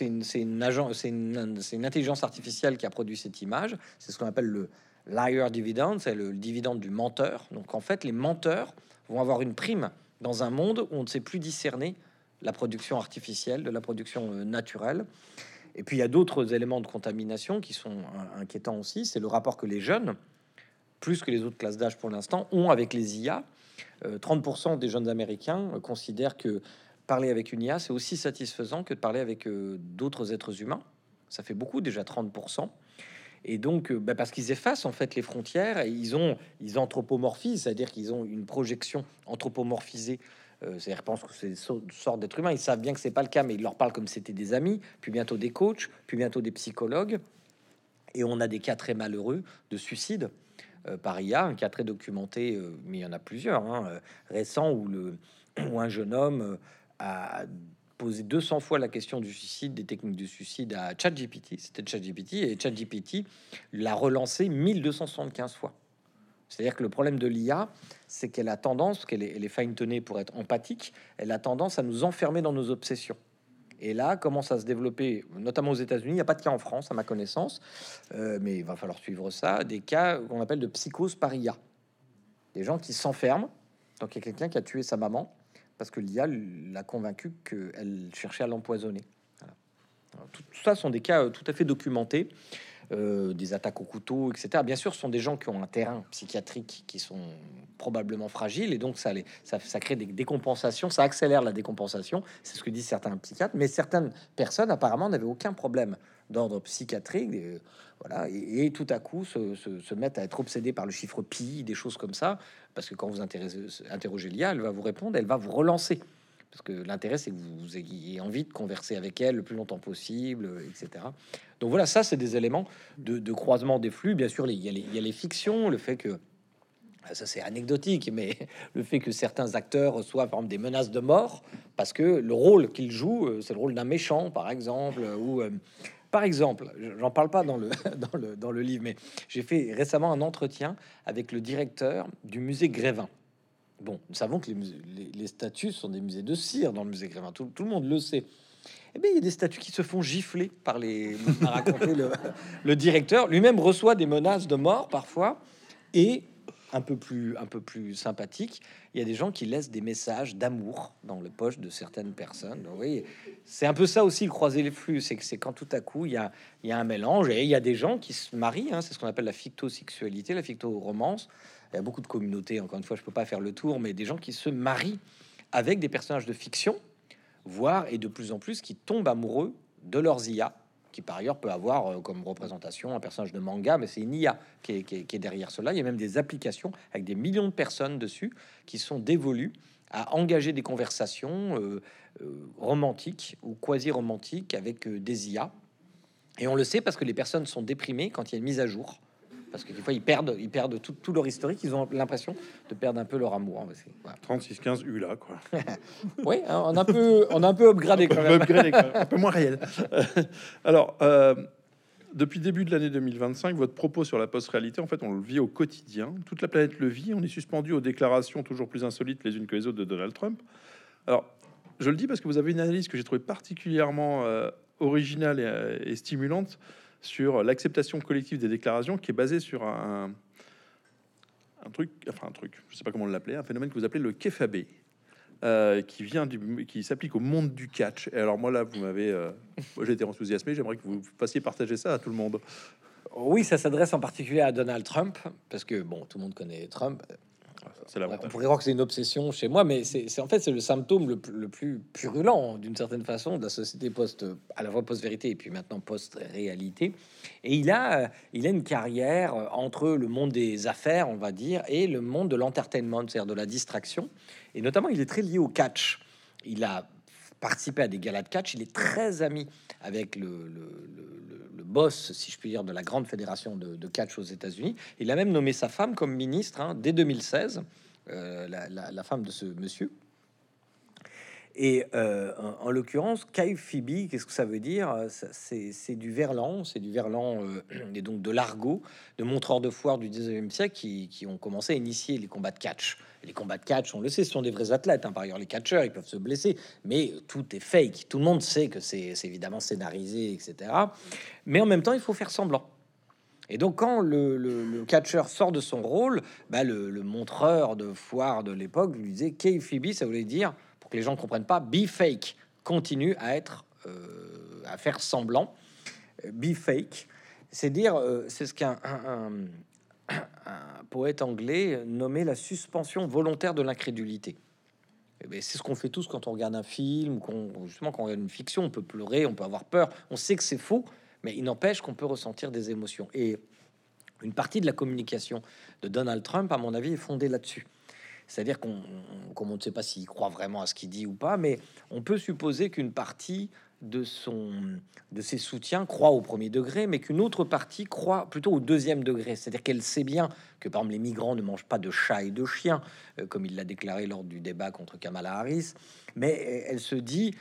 c'est une intelligence artificielle qui a produit cette image. C'est ce qu'on appelle le liar dividend, c'est le dividende du menteur. Donc en fait, les menteurs vont avoir une prime dans un monde où on ne sait plus discerner la production artificielle de la production naturelle. Et puis il y a d'autres éléments de contamination qui sont inquiétants aussi. C'est le rapport que les jeunes, plus que les autres classes d'âge pour l'instant, ont avec les IA. 30% des jeunes Américains considèrent que parler avec une IA, c'est aussi satisfaisant que de parler avec d'autres êtres humains. Ça fait beaucoup déjà, 30%. Et donc, parce qu'ils effacent en fait les frontières, et ils anthropomorphisent, c'est-à-dire qu'ils ont une projection anthropomorphisée. C'est-à-dire, je pense que c'est une sorte d'être humain. Ils savent bien que c'est pas le cas, mais ils leur parlent comme c'était des amis, puis bientôt des coachs, puis bientôt des psychologues. Et on a des cas très malheureux de suicide par IA, un cas très documenté, mais il y en a plusieurs récents où un jeune homme a posé 200 fois la question du suicide, des techniques de suicide à ChatGPT. C'était ChatGPT et ChatGPT l'a relancé 1275 fois. C'est-à-dire que le problème de l'IA, c'est qu'elle a tendance, elle est fine-tunée pour être empathique, elle a tendance à nous enfermer dans nos obsessions. Et là, commence à se développer, notamment aux États-Unis. Il n'y a pas de cas en France, à ma connaissance, mais il va falloir suivre ça. Des cas qu'on appelle de psychose par IA. Des gens qui s'enferment. Donc, il y a quelqu'un qui a tué sa maman parce que l'IA l'a convaincu qu'elle cherchait à l'empoisonner. Voilà. Alors, tout ça sont des cas tout à fait documentés. Des attaques au couteau, etc. Bien sûr, ce sont des gens qui ont un terrain psychiatrique qui sont probablement fragiles et donc ça crée des décompensations, ça accélère la décompensation. C'est ce que disent certains psychiatres, mais certaines personnes apparemment n'avaient aucun problème d'ordre psychiatrique, voilà, et tout à coup se mettent à être obsédés par le chiffre pi, des choses comme ça, parce que quand vous interrogez l'IA, elle va vous répondre, elle va vous relancer. Parce que l'intérêt, c'est que vous ayez envie de converser avec elle le plus longtemps possible, etc. Donc voilà, ça, c'est des éléments de croisement des flux. Bien sûr, il y a les fictions, le fait que, ça c'est anecdotique, mais le fait que certains acteurs reçoivent par exemple des menaces de mort, parce que le rôle qu'ils jouent, c'est le rôle d'un méchant, par exemple, ou... par exemple, j'en parle pas dans le, dans le livre, mais j'ai fait récemment un entretien avec le directeur du musée Grévin. Bon, nous savons que les statues sont des musées de cire dans le musée Grévin. Tout le monde le sait. Eh bien, il y a des statues qui se font gifler par m'a raconté le directeur. Lui-même reçoit des menaces de mort parfois. Et un peu plus sympathique, il y a des gens qui laissent des messages d'amour dans le poche de certaines personnes. Donc, oui, c'est un peu ça aussi, le croiser les flux. C'est quand tout à coup, il y a un mélange. Et il y a des gens qui se marient. C'est ce qu'on appelle la fictosexualité, la fictoromance. Il y a beaucoup de communautés, encore une fois, je peux pas faire le tour, mais des gens qui se marient avec des personnages de fiction, voire et de plus en plus qui tombent amoureux de leurs IA, qui par ailleurs peut avoir comme représentation un personnage de manga, mais c'est une IA qui est derrière cela. Il y a même des applications avec des millions de personnes dessus qui sont dévolues à engager des conversations romantiques ou quasi-romantiques avec des IA. Et on le sait parce que les personnes sont déprimées quand il y a une mise à jour. Parce que des fois, ils perdent tout leur historique. Ils ont l'impression de perdre un peu leur amour. Hein, voilà. 36-15 ULA, quoi. Oui, hein, on a un peu upgradé quand même. Un peu moins réel. Alors, depuis le début de l'année 2025, votre propos sur la post-réalité, en fait, on le vit au quotidien. Toute la planète le vit. On est suspendu aux déclarations toujours plus insolites les unes que les autres de Donald Trump. Alors, je le dis parce que vous avez une analyse que j'ai trouvée particulièrement originale et stimulante sur l'acceptation collective des déclarations, qui est basée sur un truc, je sais pas comment l'appeler, un phénomène que vous appelez le kéfabé, qui s'applique au monde du catch. Et alors moi là, moi, j'ai été enthousiasmé. J'aimerais que vous fassiez partager ça à tout le monde. Oui, ça s'adresse en particulier à Donald Trump, parce que bon, tout le monde connaît Trump. On pourrait croire que c'est une obsession chez moi, mais c'est en fait c'est le symptôme le plus purulent d'une certaine façon de la société à la fois post-vérité et puis maintenant post-réalité. Et il a une carrière entre le monde des affaires, on va dire, et le monde de l'entertainment, c'est-à-dire de la distraction. Et notamment, il est très lié au catch. Il a participé à des galas de catch. Il est très ami avec le boss, si je puis dire, de la grande fédération de catch aux États-Unis. Il a même nommé sa femme comme ministre dès 2016, la femme de ce monsieur. Et en l'occurrence, Kay Phoebe, qu'est-ce que ça veut dire? C'est du verlan, et donc de l'argot, de montreurs de foire du 19e siècle qui ont commencé à initier les combats de catch. Les combats de catch, on le sait, ce sont des vrais athlètes. Par ailleurs, les catcheurs, ils peuvent se blesser, mais tout est fake. Tout le monde sait que c'est évidemment scénarisé, etc. Mais en même temps, il faut faire semblant. Et donc, quand le catcheur sort de son rôle, le montreur de foire de l'époque lui disait Kay Phoebe, ça voulait dire, pour que les gens ne comprennent pas, be fake, continue à faire semblant. Be fake, c'est dire, c'est ce qu'un poète anglais nommait la suspension volontaire de l'incrédulité. C'est ce qu'on fait tous quand on regarde un film, justement quand on regarde une fiction. On peut pleurer, on peut avoir peur, on sait que c'est faux, mais il n'empêche qu'on peut ressentir des émotions. Et une partie de la communication de Donald Trump, à mon avis, est fondée là-dessus. C'est-à-dire qu'on ne sait pas s'il croit vraiment à ce qu'il dit ou pas, mais on peut supposer qu'une partie de ses soutiens croit au premier degré, mais qu'une autre partie croit plutôt au deuxième degré. C'est-à-dire qu'elle sait bien que, par exemple, les migrants ne mangent pas de chats et de chiens, comme il l'a déclaré lors du débat contre Kamala Harris, mais elle se dit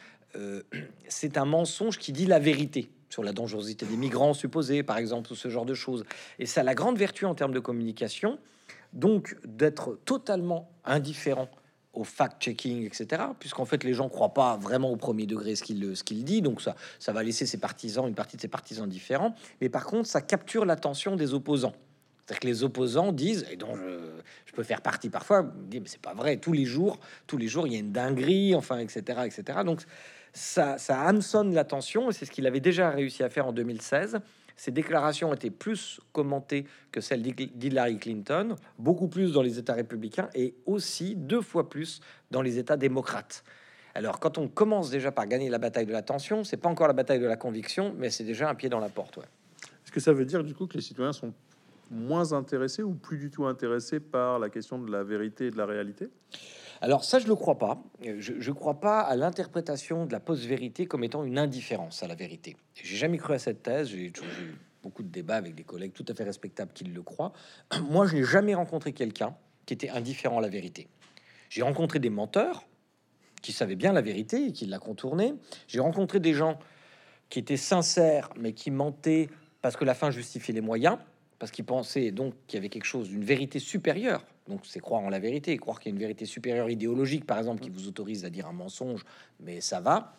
c'est un mensonge qui dit la vérité sur la dangerosité des migrants supposés, par exemple, ou ce genre de choses. Et ça a la grande vertu en termes de communication, donc d'être totalement indifférent au fact-checking, etc. Puisqu'en fait, les gens croient pas vraiment au premier degré ce qu'il dit, donc ça va laisser une partie de ses partisans différents. Mais par contre, ça capture l'attention des opposants. C'est-à-dire que les opposants disent, et dont je peux faire partie parfois, mais c'est pas vrai, tous les jours, il y a une dinguerie, enfin, etc., etc. Donc ça hameçonne l'attention, et c'est ce qu'il avait déjà réussi à faire en 2016. Ces déclarations étaient plus commentées que celles d'Hillary Clinton, beaucoup plus dans les États républicains et aussi 2 fois plus dans les États démocrates. Alors, quand on commence déjà par gagner la bataille de l'attention, c'est pas encore la bataille de la conviction, mais c'est déjà un pied dans la porte. Ouais. Est-ce que ça veut dire du coup que les citoyens sont moins intéressés ou plus du tout intéressés par la question de la vérité et de la réalité? Alors ça, je le crois pas. Je crois pas à l'interprétation de la post-vérité comme étant une indifférence à la vérité. J'ai jamais cru à cette thèse. J'ai eu beaucoup de débats avec des collègues tout à fait respectables qui le croient. Moi, je n'ai jamais rencontré quelqu'un qui était indifférent à la vérité. J'ai rencontré des menteurs qui savaient bien la vérité et qui la contournaient. J'ai rencontré des gens qui étaient sincères mais qui mentaient parce que la fin justifiait les moyens, parce qu'ils pensaient donc qu'il y avait quelque chose d'une vérité supérieure. Donc c'est croire en la vérité, croire qu'il y a une vérité supérieure idéologique, par exemple, qui vous autorise à dire un mensonge, mais ça va.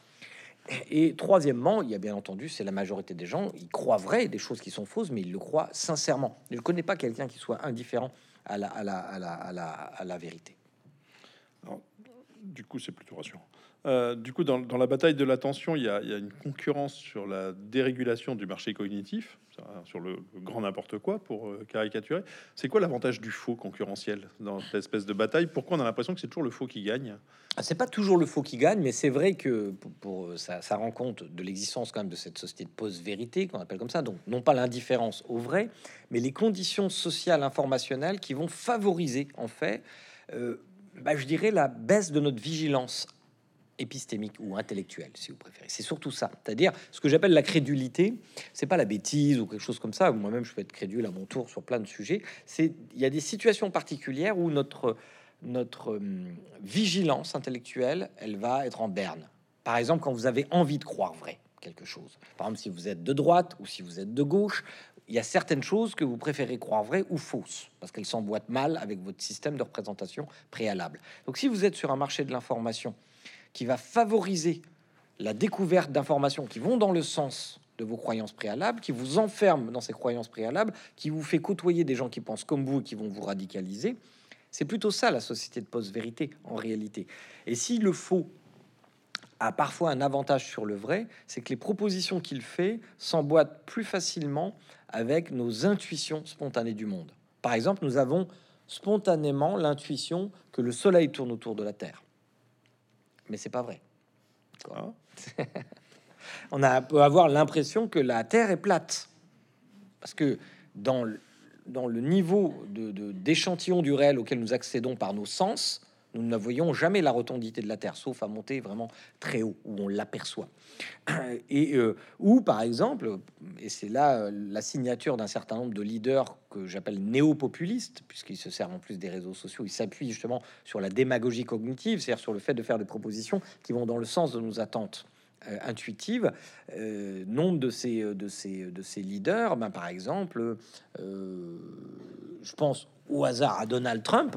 Et troisièmement, il y a bien entendu, c'est la majorité des gens, ils croient vrai des choses qui sont fausses, mais ils le croient sincèrement. Je ne connais pas quelqu'un qui soit indifférent à la vérité. Alors, du coup, c'est plutôt rassurant. Du coup, dans la bataille de l'attention, il y a une concurrence sur la dérégulation du marché cognitif, sur le grand n'importe quoi, pour caricaturer. C'est quoi l'avantage du faux concurrentiel dans cette espèce de bataille? Pourquoi on a l'impression que c'est toujours le faux qui gagne? Ah, c'est pas toujours le faux qui gagne, mais c'est vrai que ça rend compte de l'existence quand même de cette société de post-vérité qu'on appelle comme ça. Donc non pas l'indifférence au vrai, mais les conditions sociales informationnelles qui vont favoriser en fait, je dirais la baisse de notre vigilance épistémique ou intellectuelle, si vous préférez. C'est surtout ça. C'est-à-dire ce que j'appelle la crédulité. C'est pas la bêtise ou quelque chose comme ça. Moi-même, je peux être crédule à mon tour sur plein de sujets. Il y a des situations particulières où notre vigilance intellectuelle, elle va être en berne. Par exemple, quand vous avez envie de croire vrai quelque chose. Par exemple, si vous êtes de droite ou si vous êtes de gauche, il y a certaines choses que vous préférez croire vraies ou fausses parce qu'elles s'emboîtent mal avec votre système de représentation préalable. Donc, si vous êtes sur un marché de l'information qui va favoriser la découverte d'informations qui vont dans le sens de vos croyances préalables, qui vous enferme dans ces croyances préalables, qui vous fait côtoyer des gens qui pensent comme vous et qui vont vous radicaliser, c'est plutôt ça la société de post-vérité en réalité. Et si le faux a parfois un avantage sur le vrai, c'est que les propositions qu'il fait s'emboîtent plus facilement avec nos intuitions spontanées du monde. Par exemple, nous avons spontanément l'intuition que le Soleil tourne autour de la Terre. Mais c'est pas vrai. Ah. Peut avoir l'impression que la Terre est plate. Parce que dans le niveau d'échantillon du réel auquel nous accédons par nos sens, nous ne voyons jamais la rotondité de la Terre, sauf à monter vraiment très haut, où on l'aperçoit. Ou par exemple, et c'est là la signature d'un certain nombre de leaders que j'appelle néo-populistes, puisqu'ils se servent en plus des réseaux sociaux, ils s'appuient justement sur la démagogie cognitive, c'est-à-dire sur le fait de faire des propositions qui vont dans le sens de nos attentes intuitives. Nombre de ces leaders, par exemple, je pense au hasard à Donald Trump,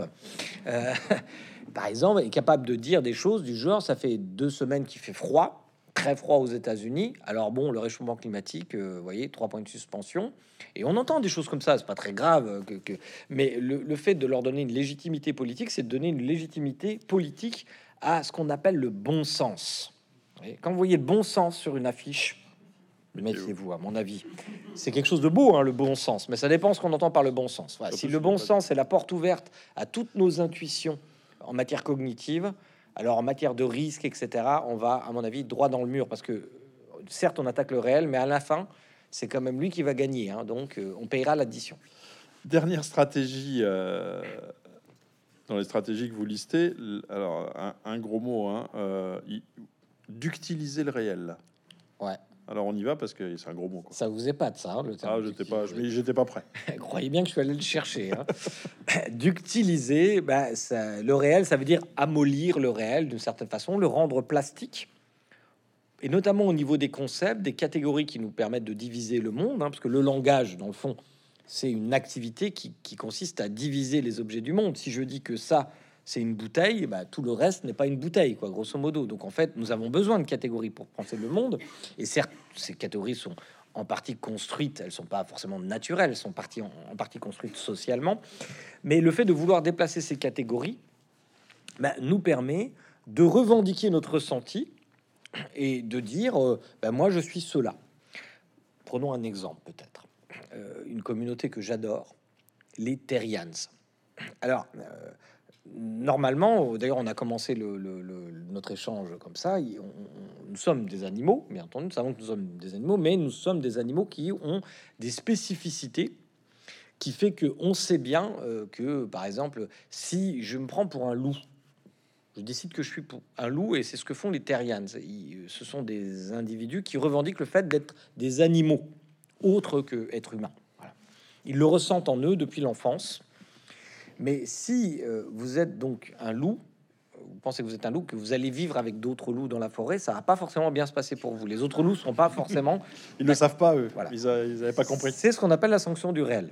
par exemple, est capable de dire des choses du genre: ça fait 2 semaines qu'il fait froid, très froid aux États-Unis. Alors bon, le réchauffement climatique, vous voyez, 3 points de suspension. Et on entend des choses comme ça, c'est pas très grave. Mais le fait de leur donner une légitimité politique, c'est de donner une légitimité politique à ce qu'on appelle le bon sens. Vous voyez, quand vous voyez le bon sens sur une affiche, méfiez-vous, à mon avis. C'est quelque chose de beau, hein, le bon sens, mais ça dépend ce qu'on entend par le bon sens. Voilà, si le bon sens est la porte ouverte à toutes nos intuitions en matière cognitive, alors en matière de risque, etc., on va, à mon avis, droit dans le mur, parce que certes, on attaque le réel, mais à la fin, c'est quand même lui qui va gagner, hein, donc on payera l'addition. Dernière stratégie, dans les stratégies que vous listez, alors un gros mot, hein, d'utiliser le réel. Ouais. Alors on y va parce que c'est un gros mot, quoi. Ça vous épate, ça, hein, le terme. Ah, j'étais pas prêt. Croyez bien que je suis allé le chercher. Hein. D'utiliser, le réel, ça veut dire amollir le réel d'une certaine façon, le rendre plastique. Et notamment au niveau des concepts, des catégories qui nous permettent de diviser le monde, hein, parce que le langage, dans le fond, c'est une activité qui consiste à diviser les objets du monde. Si je dis que ça, c'est une bouteille, tout le reste n'est pas une bouteille, quoi, grosso modo. Donc en fait, nous avons besoin de catégories pour penser le monde. Et certes, ces catégories sont en partie construites, elles sont pas forcément naturelles, elles sont en partie construites socialement. Mais le fait de vouloir déplacer ces catégories nous permet de revendiquer notre ressenti et de dire moi je suis cela. Prenons un exemple peut-être. Une communauté que j'adore, les Terrians. Alors, normalement, d'ailleurs, on a commencé notre échange comme ça. Nous sommes des animaux, bien entendu, nous savons que nous sommes des animaux, mais nous sommes des animaux qui ont des spécificités qui fait que on sait bien que, par exemple, si je me prends pour un loup, je décide que je suis pour un loup, et c'est ce que font les Terrians. Ce sont des individus qui revendiquent le fait d'être des animaux autres que êtres humains. Voilà. Ils le ressentent en eux depuis l'enfance. Mais si vous êtes donc un loup, vous pensez que vous êtes un loup, que vous allez vivre avec d'autres loups dans la forêt, ça va pas forcément bien se passer pour vous. Les autres loups sont pas forcément... Ils ne savent pas, eux. Voilà. Ils avaient pas compris. C'est ce qu'on appelle la sanction du réel.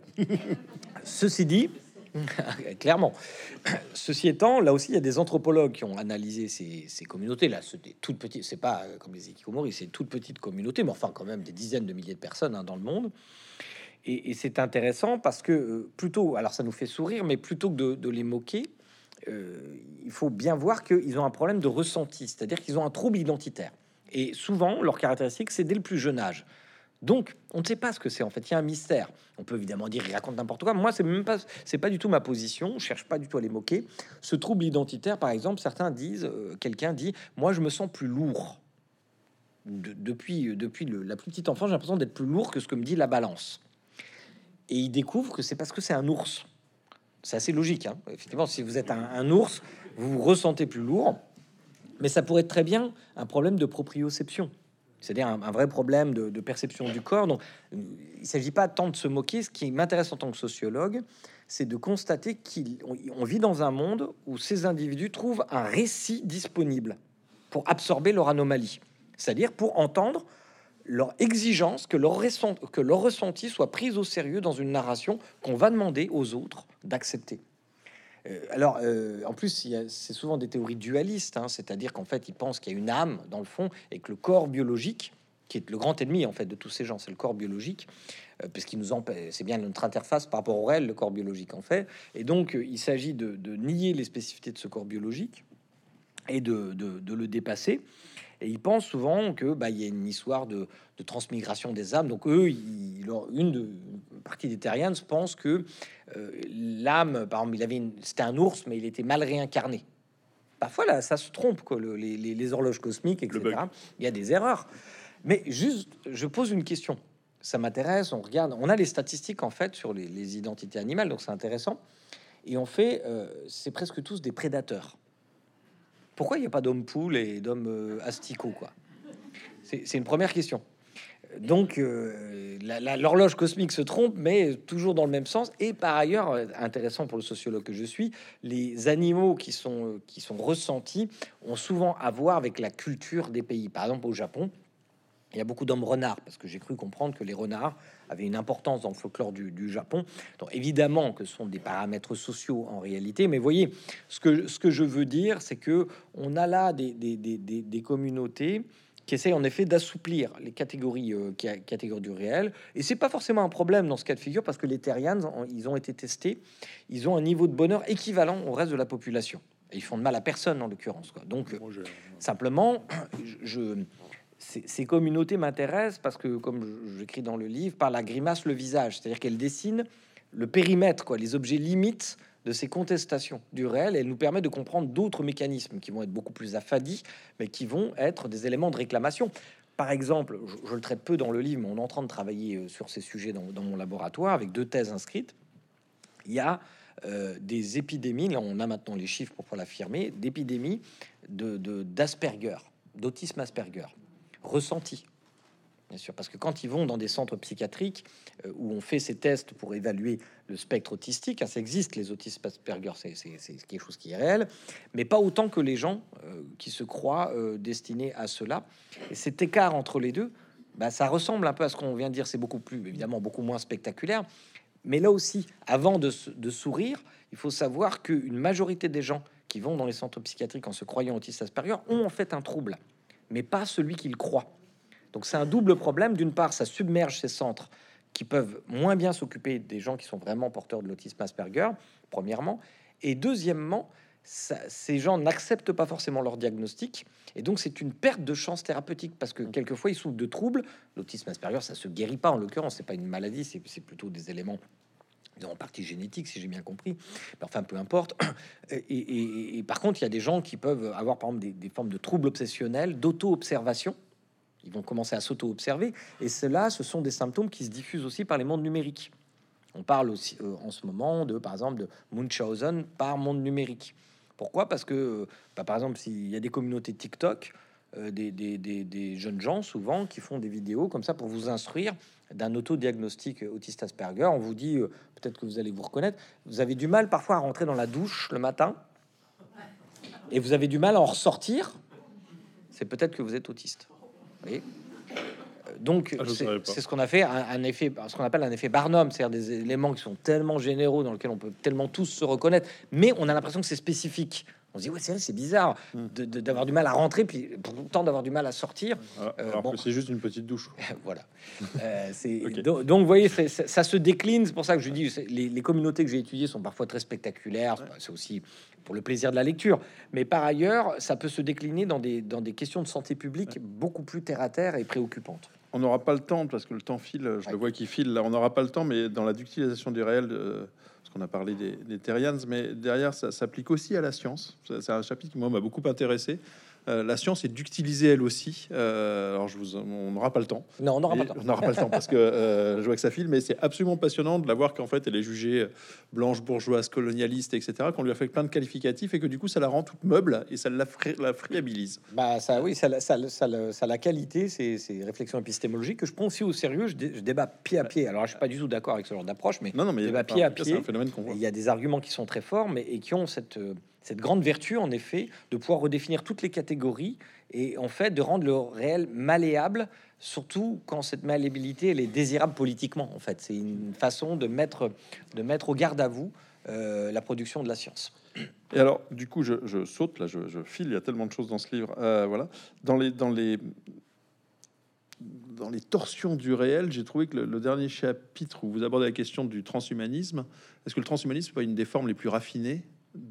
Ceci dit, clairement, ceci étant, là aussi, il y a des anthropologues qui ont analysé ces communautés. Là, c'est des toutes petites, c'est pas comme les hikikomori, c'est toutes petites communautés, mais enfin quand même des dizaines de milliers de personnes dans le monde. Et c'est intéressant parce que plutôt, alors ça nous fait sourire, mais plutôt que de les moquer, il faut bien voir qu'ils ont un problème de ressenti, c'est-à-dire qu'ils ont un trouble identitaire. Et souvent, leur caractéristique, c'est dès le plus jeune âge. Donc, on ne sait pas ce que c'est. En fait, il y a un mystère. On peut évidemment dire, il raconte n'importe quoi. Moi, c'est pas du tout ma position. Je cherche pas du tout à les moquer. Ce trouble identitaire, par exemple, certains disent, quelqu'un dit, moi, je me sens plus lourd. Depuis la plus petite enfance, j'ai l'impression d'être plus lourd que ce que me dit la balance. Et il découvre que c'est parce que c'est un ours. C'est assez logique, hein. Effectivement, si vous êtes un ours, vous vous ressentez plus lourd. Mais ça pourrait être très bien un problème de proprioception. C'est-à-dire un vrai problème de perception du corps. Donc, il ne s'agit pas tant de se moquer. Ce qui m'intéresse en tant que sociologue, c'est de constater qu'on vit dans un monde où ces individus trouvent un récit disponible pour absorber leur anomalie. C'est-à-dire pour entendre leur exigence que leur ressenti soit pris au sérieux dans une narration qu'on va demander aux autres d'accepter. En plus, c'est souvent des théories dualistes, hein, c'est-à-dire qu'en fait, ils pensent qu'il y a une âme dans le fond et que le corps biologique, qui est le grand ennemi en fait de tous ces gens, c'est le corps biologique, puisqu'il nous empêche, c'est bien notre interface par rapport au réel, le corps biologique en fait. Et donc, il s'agit de nier les spécificités de ce corps biologique et de le dépasser. Et ils pensent souvent que il y a une histoire de transmigration des âmes. Donc eux, une partie des Terriens pense que l'âme, par exemple, c'était un ours, mais il était mal réincarné. Parfois là, ça se trompe, quoi, les horloges cosmiques, etc. Il y a des erreurs. Mais juste, je pose une question. Ça m'intéresse. On regarde, on a les statistiques en fait sur les identités animales, donc c'est intéressant. Et on fait, c'est presque tous des prédateurs. Pourquoi il n'y a pas d'hommes poules et d'hommes asticots, quoi? C'est une première question. Donc, l'horloge cosmique se trompe, mais toujours dans le même sens. Et par ailleurs, intéressant pour le sociologue que je suis, les animaux qui sont ressentis ont souvent à voir avec la culture des pays. Par exemple, au Japon, il y a beaucoup d'hommes renards, parce que j'ai cru comprendre que les renards avaient une importance dans le folklore du Japon. Donc évidemment que ce sont des paramètres sociaux en réalité, mais voyez, ce que je veux dire, c'est que on a là des communautés qui essayent en effet d'assouplir les catégories du réel, et c'est pas forcément un problème dans ce cas de figure, parce que les Terriens, ils ont été testés, ils ont un niveau de bonheur équivalent au reste de la population, et ils font de mal à personne en l'occurrence, quoi. Donc simplement, ces communautés m'intéressent parce que, comme j'écris dans le livre, par la grimace, le visage, c'est-à-dire qu'elles dessinent le périmètre, quoi, les objets limites de ces contestations du réel. Et elle nous permet de comprendre d'autres mécanismes qui vont être beaucoup plus affadis, mais qui vont être des éléments de réclamation. Par exemple, je le traite peu dans le livre, mais on est en train de travailler sur ces sujets dans mon laboratoire avec 2 thèses inscrites. Il y a des épidémies, là on a maintenant les chiffres pour pouvoir l'affirmer, d'épidémies d'Asperger, d'autisme Asperger. Ressenti, bien sûr, parce que quand ils vont dans des centres psychiatriques où on fait ces tests pour évaluer le spectre autistique, hein, ça existe, les autistes Asperger, c'est quelque chose qui est réel, mais pas autant que les gens qui se croient destinés à cela. Et cet écart entre les deux, ça ressemble un peu à ce qu'on vient de dire. C'est beaucoup plus, évidemment, beaucoup moins spectaculaire, mais là aussi, avant de sourire, il faut savoir qu'une majorité des gens qui vont dans les centres psychiatriques en se croyant autistes Asperger ont en fait un trouble, mais pas celui qu'il croit. Donc c'est un double problème. D'une part, ça submerge ces centres qui peuvent moins bien s'occuper des gens qui sont vraiment porteurs de l'autisme Asperger, premièrement. Et deuxièmement, ces gens n'acceptent pas forcément leur diagnostic. Et donc c'est une perte de chance thérapeutique parce que quelquefois ils souffrent de troubles. L'autisme Asperger, ça se guérit pas en l'occurrence. C'est pas une maladie, c'est plutôt des éléments en partie génétique, si j'ai bien compris. Mais enfin, peu importe. Et par contre, il y a des gens qui peuvent avoir, par exemple, des formes de troubles obsessionnels, d'auto-observation. Ils vont commencer à s'auto-observer. Et cela, ce sont des symptômes qui se diffusent aussi par les mondes numériques. On parle aussi en ce moment par exemple, de Munchausen par monde numérique. Pourquoi? Parce que, par exemple, s'il y a des communautés TikTok, des jeunes gens souvent qui font des vidéos comme ça pour vous instruire d'un auto-diagnostic autiste Asperger. On vous dit, peut-être que vous allez vous reconnaître, vous avez du mal parfois à rentrer dans la douche le matin et vous avez du mal à en ressortir, c'est peut-être que vous êtes autiste. Vous voyez? Donc c'est ce qu'on a fait un effet, ce qu'on appelle un effet Barnum, c'est-à-dire des éléments qui sont tellement généraux dans lesquels on peut tellement tous se reconnaître, mais on a l'impression que c'est spécifique On se dit, ouais, c'est bizarre d'avoir du mal à rentrer, puis pourtant d'avoir du mal à sortir. Alors que c'est juste une petite douche. Voilà. C'est Ok. donc, vous voyez, ça se décline. C'est pour ça que je dis, les communautés que j'ai étudiées sont parfois très spectaculaires. C'est aussi pour le plaisir de la lecture. Mais par ailleurs, ça peut se décliner dans des questions de santé publique beaucoup plus terre à terre et préoccupantes. On n'aura pas le temps parce que le temps file. Je le vois qui file. Là, on n'aura pas le temps, mais dans la ductilisation du réel, parce qu'on a parlé des Terrians, mais derrière, ça s'applique aussi à la science. C'est un chapitre qui moi m'a beaucoup intéressé. La science est ductilisée elle aussi. Alors on n'aura pas le temps. Non, on n'aura pas le temps. On n'aura pas le temps parce que je vois que ça file, mais c'est absolument passionnant de la voir qu'en fait elle est jugée blanche, bourgeoise, colonialiste, etc. Qu'on lui a fait plein de qualificatifs et que du coup ça la rend toute meuble et ça la friabilise. Bah ça, oui, ça a la qualité, ces réflexions épistémologiques que je prends aussi au sérieux. Je débat pied à pied. Alors je suis pas du tout d'accord avec ce genre d'approche, mais Non, mais je débat pied à pied. c'est un phénomène qu'on voit. Il y a des arguments qui sont très forts, mais et qui ont cette grande vertu, en effet, de pouvoir redéfinir toutes les catégories et en fait de rendre le réel malléable, surtout quand cette malléabilité elle est désirable politiquement. En fait, c'est une façon de mettre au garde à vous la production de la science. Et alors, du coup, je saute là, je file. Il y a tellement de choses dans ce livre. Voilà, dans les torsions du réel, j'ai trouvé que le dernier chapitre où vous abordez la question du transhumanisme, est-ce que le transhumanisme n'est pas une des formes les plus raffinées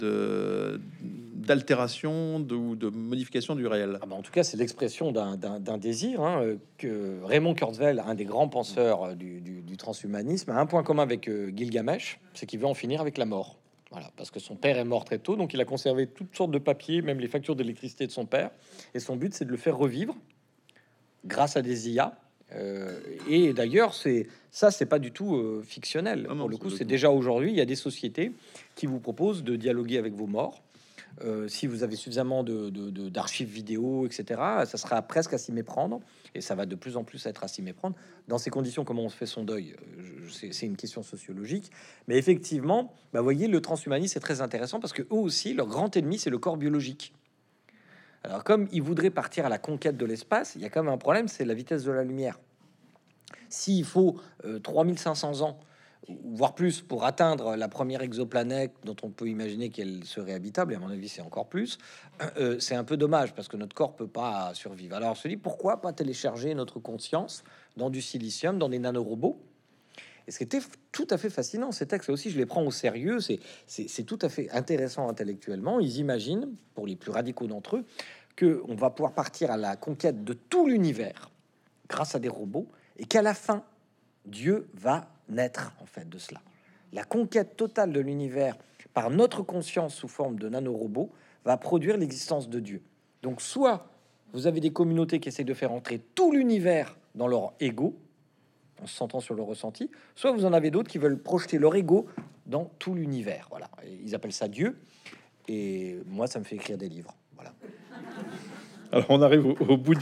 d'altération ou de modification du réel? Ah bah, en tout cas, c'est l'expression d'un désir que Raymond Kurzweil, un des grands penseurs du transhumanisme, a un point commun avec Gilgamesh, c'est qu'il veut en finir avec la mort. Voilà, parce que son père est mort très tôt, donc il a conservé toutes sortes de papiers, même les factures d'électricité de son père. Et son but, c'est de le faire revivre grâce à des IA. Et d'ailleurs, c'est pas du tout fictionnel. Ah non, Pour le c'est coup, c'est tout. déjà aujourd'hui, il y a des sociétés qui vous proposent de dialoguer avec vos morts. Si vous avez suffisamment d'archives vidéo, etc., ça sera presque à s'y méprendre, et ça va de plus en plus être à s'y méprendre. Dans ces conditions, comment on se fait son deuil, c'est une question sociologique. Mais effectivement, bah, vous voyez, le transhumanisme, c'est très intéressant parce que eux aussi, leur grand ennemi, c'est le corps biologique. Alors, comme ils voudraient partir à la conquête de l'espace, il y a quand même un problème, c'est la vitesse de la lumière. S'il faut 3500 ans, voire plus, pour atteindre la première exoplanète dont on peut imaginer qu'elle serait habitable, et à mon avis c'est encore plus, c'est un peu dommage parce que notre corps peut pas survivre. Alors on se dit, pourquoi pas télécharger notre conscience dans du silicium, dans des nanorobots? Et ce qui était tout à fait fascinant, ces textes aussi, je les prends au sérieux, c'est tout à fait intéressant intellectuellement. Ils imaginent, pour les plus radicaux d'entre eux, que on va pouvoir partir à la conquête de tout l'univers grâce à des robots, et qu'à la fin, Dieu va naître en fait de cela. La conquête totale de l'univers par notre conscience sous forme de nanorobots va produire l'existence de Dieu. Donc soit vous avez des communautés qui essaient de faire entrer tout l'univers dans leur ego, en se sentant sur le ressenti, soit vous en avez d'autres qui veulent projeter leur ego dans tout l'univers. Voilà, et ils appellent ça Dieu. Et moi, ça me fait écrire des livres. Voilà. Alors, on arrive au bout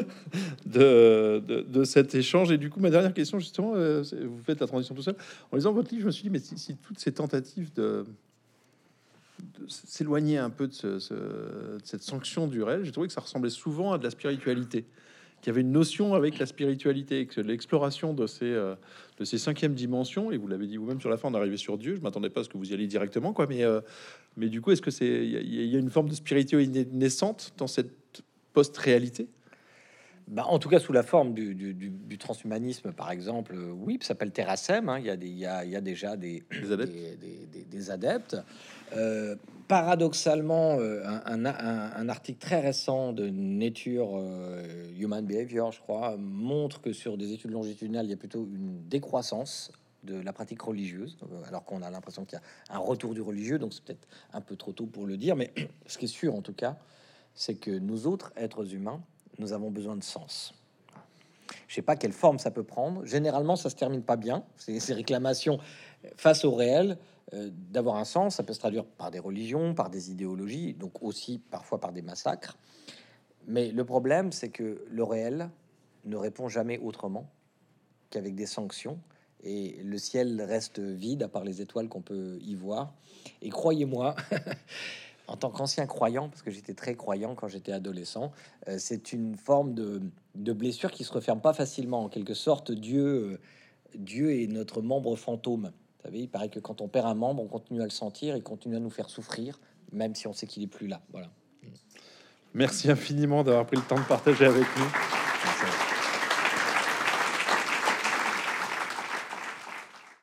de cet échange. Et du coup, ma dernière question, justement, vous faites la transition tout seul. En lisant votre livre, je me suis dit, mais si toutes ces tentatives de s'éloigner un peu de cette sanction du réel, j'ai trouvé que ça ressemblait souvent à de la spiritualité, qu'il y avait une notion avec la spiritualité, que l'exploration de ces cinquièmes dimensions, et vous l'avez dit vous-même sur la fin, on arrivait sur Dieu, je m'attendais pas à ce que vous y alliez directement, quoi, mais du coup, est-ce que il y a une forme de spiritualité naissante dans cette post-réalité? Bah, en tout cas, sous la forme du transhumanisme, par exemple, oui, ça s'appelle Terrasem. Hein, il y a déjà des adeptes. des adeptes. Paradoxalement, un article très récent de Nature Human Behavior, je crois, montre que sur des études longitudinales, il y a plutôt une décroissance de la pratique religieuse, alors qu'on a l'impression qu'il y a un retour du religieux, donc c'est peut-être un peu trop tôt pour le dire, mais ce qui est sûr, en tout cas, c'est que nous autres êtres humains, nous avons besoin de sens. Je sais pas quelle forme ça peut prendre. Généralement, ça se termine pas bien. Ces réclamations face au réel, d'avoir un sens, ça peut se traduire par des religions, par des idéologies, donc aussi parfois par des massacres. Mais le problème, c'est que le réel ne répond jamais autrement qu'avec des sanctions. Et le ciel reste vide, à part les étoiles qu'on peut y voir. Et croyez-moi, en tant qu'ancien croyant, parce que j'étais très croyant quand j'étais adolescent, c'est une forme de blessure qui se referme pas facilement. En quelque sorte, Dieu est notre membre fantôme. Vous savez, il paraît que quand on perd un membre, on continue à le sentir et continue à nous faire souffrir même si on sait qu'il est plus là. Voilà. Merci infiniment d'avoir pris le temps de partager avec nous.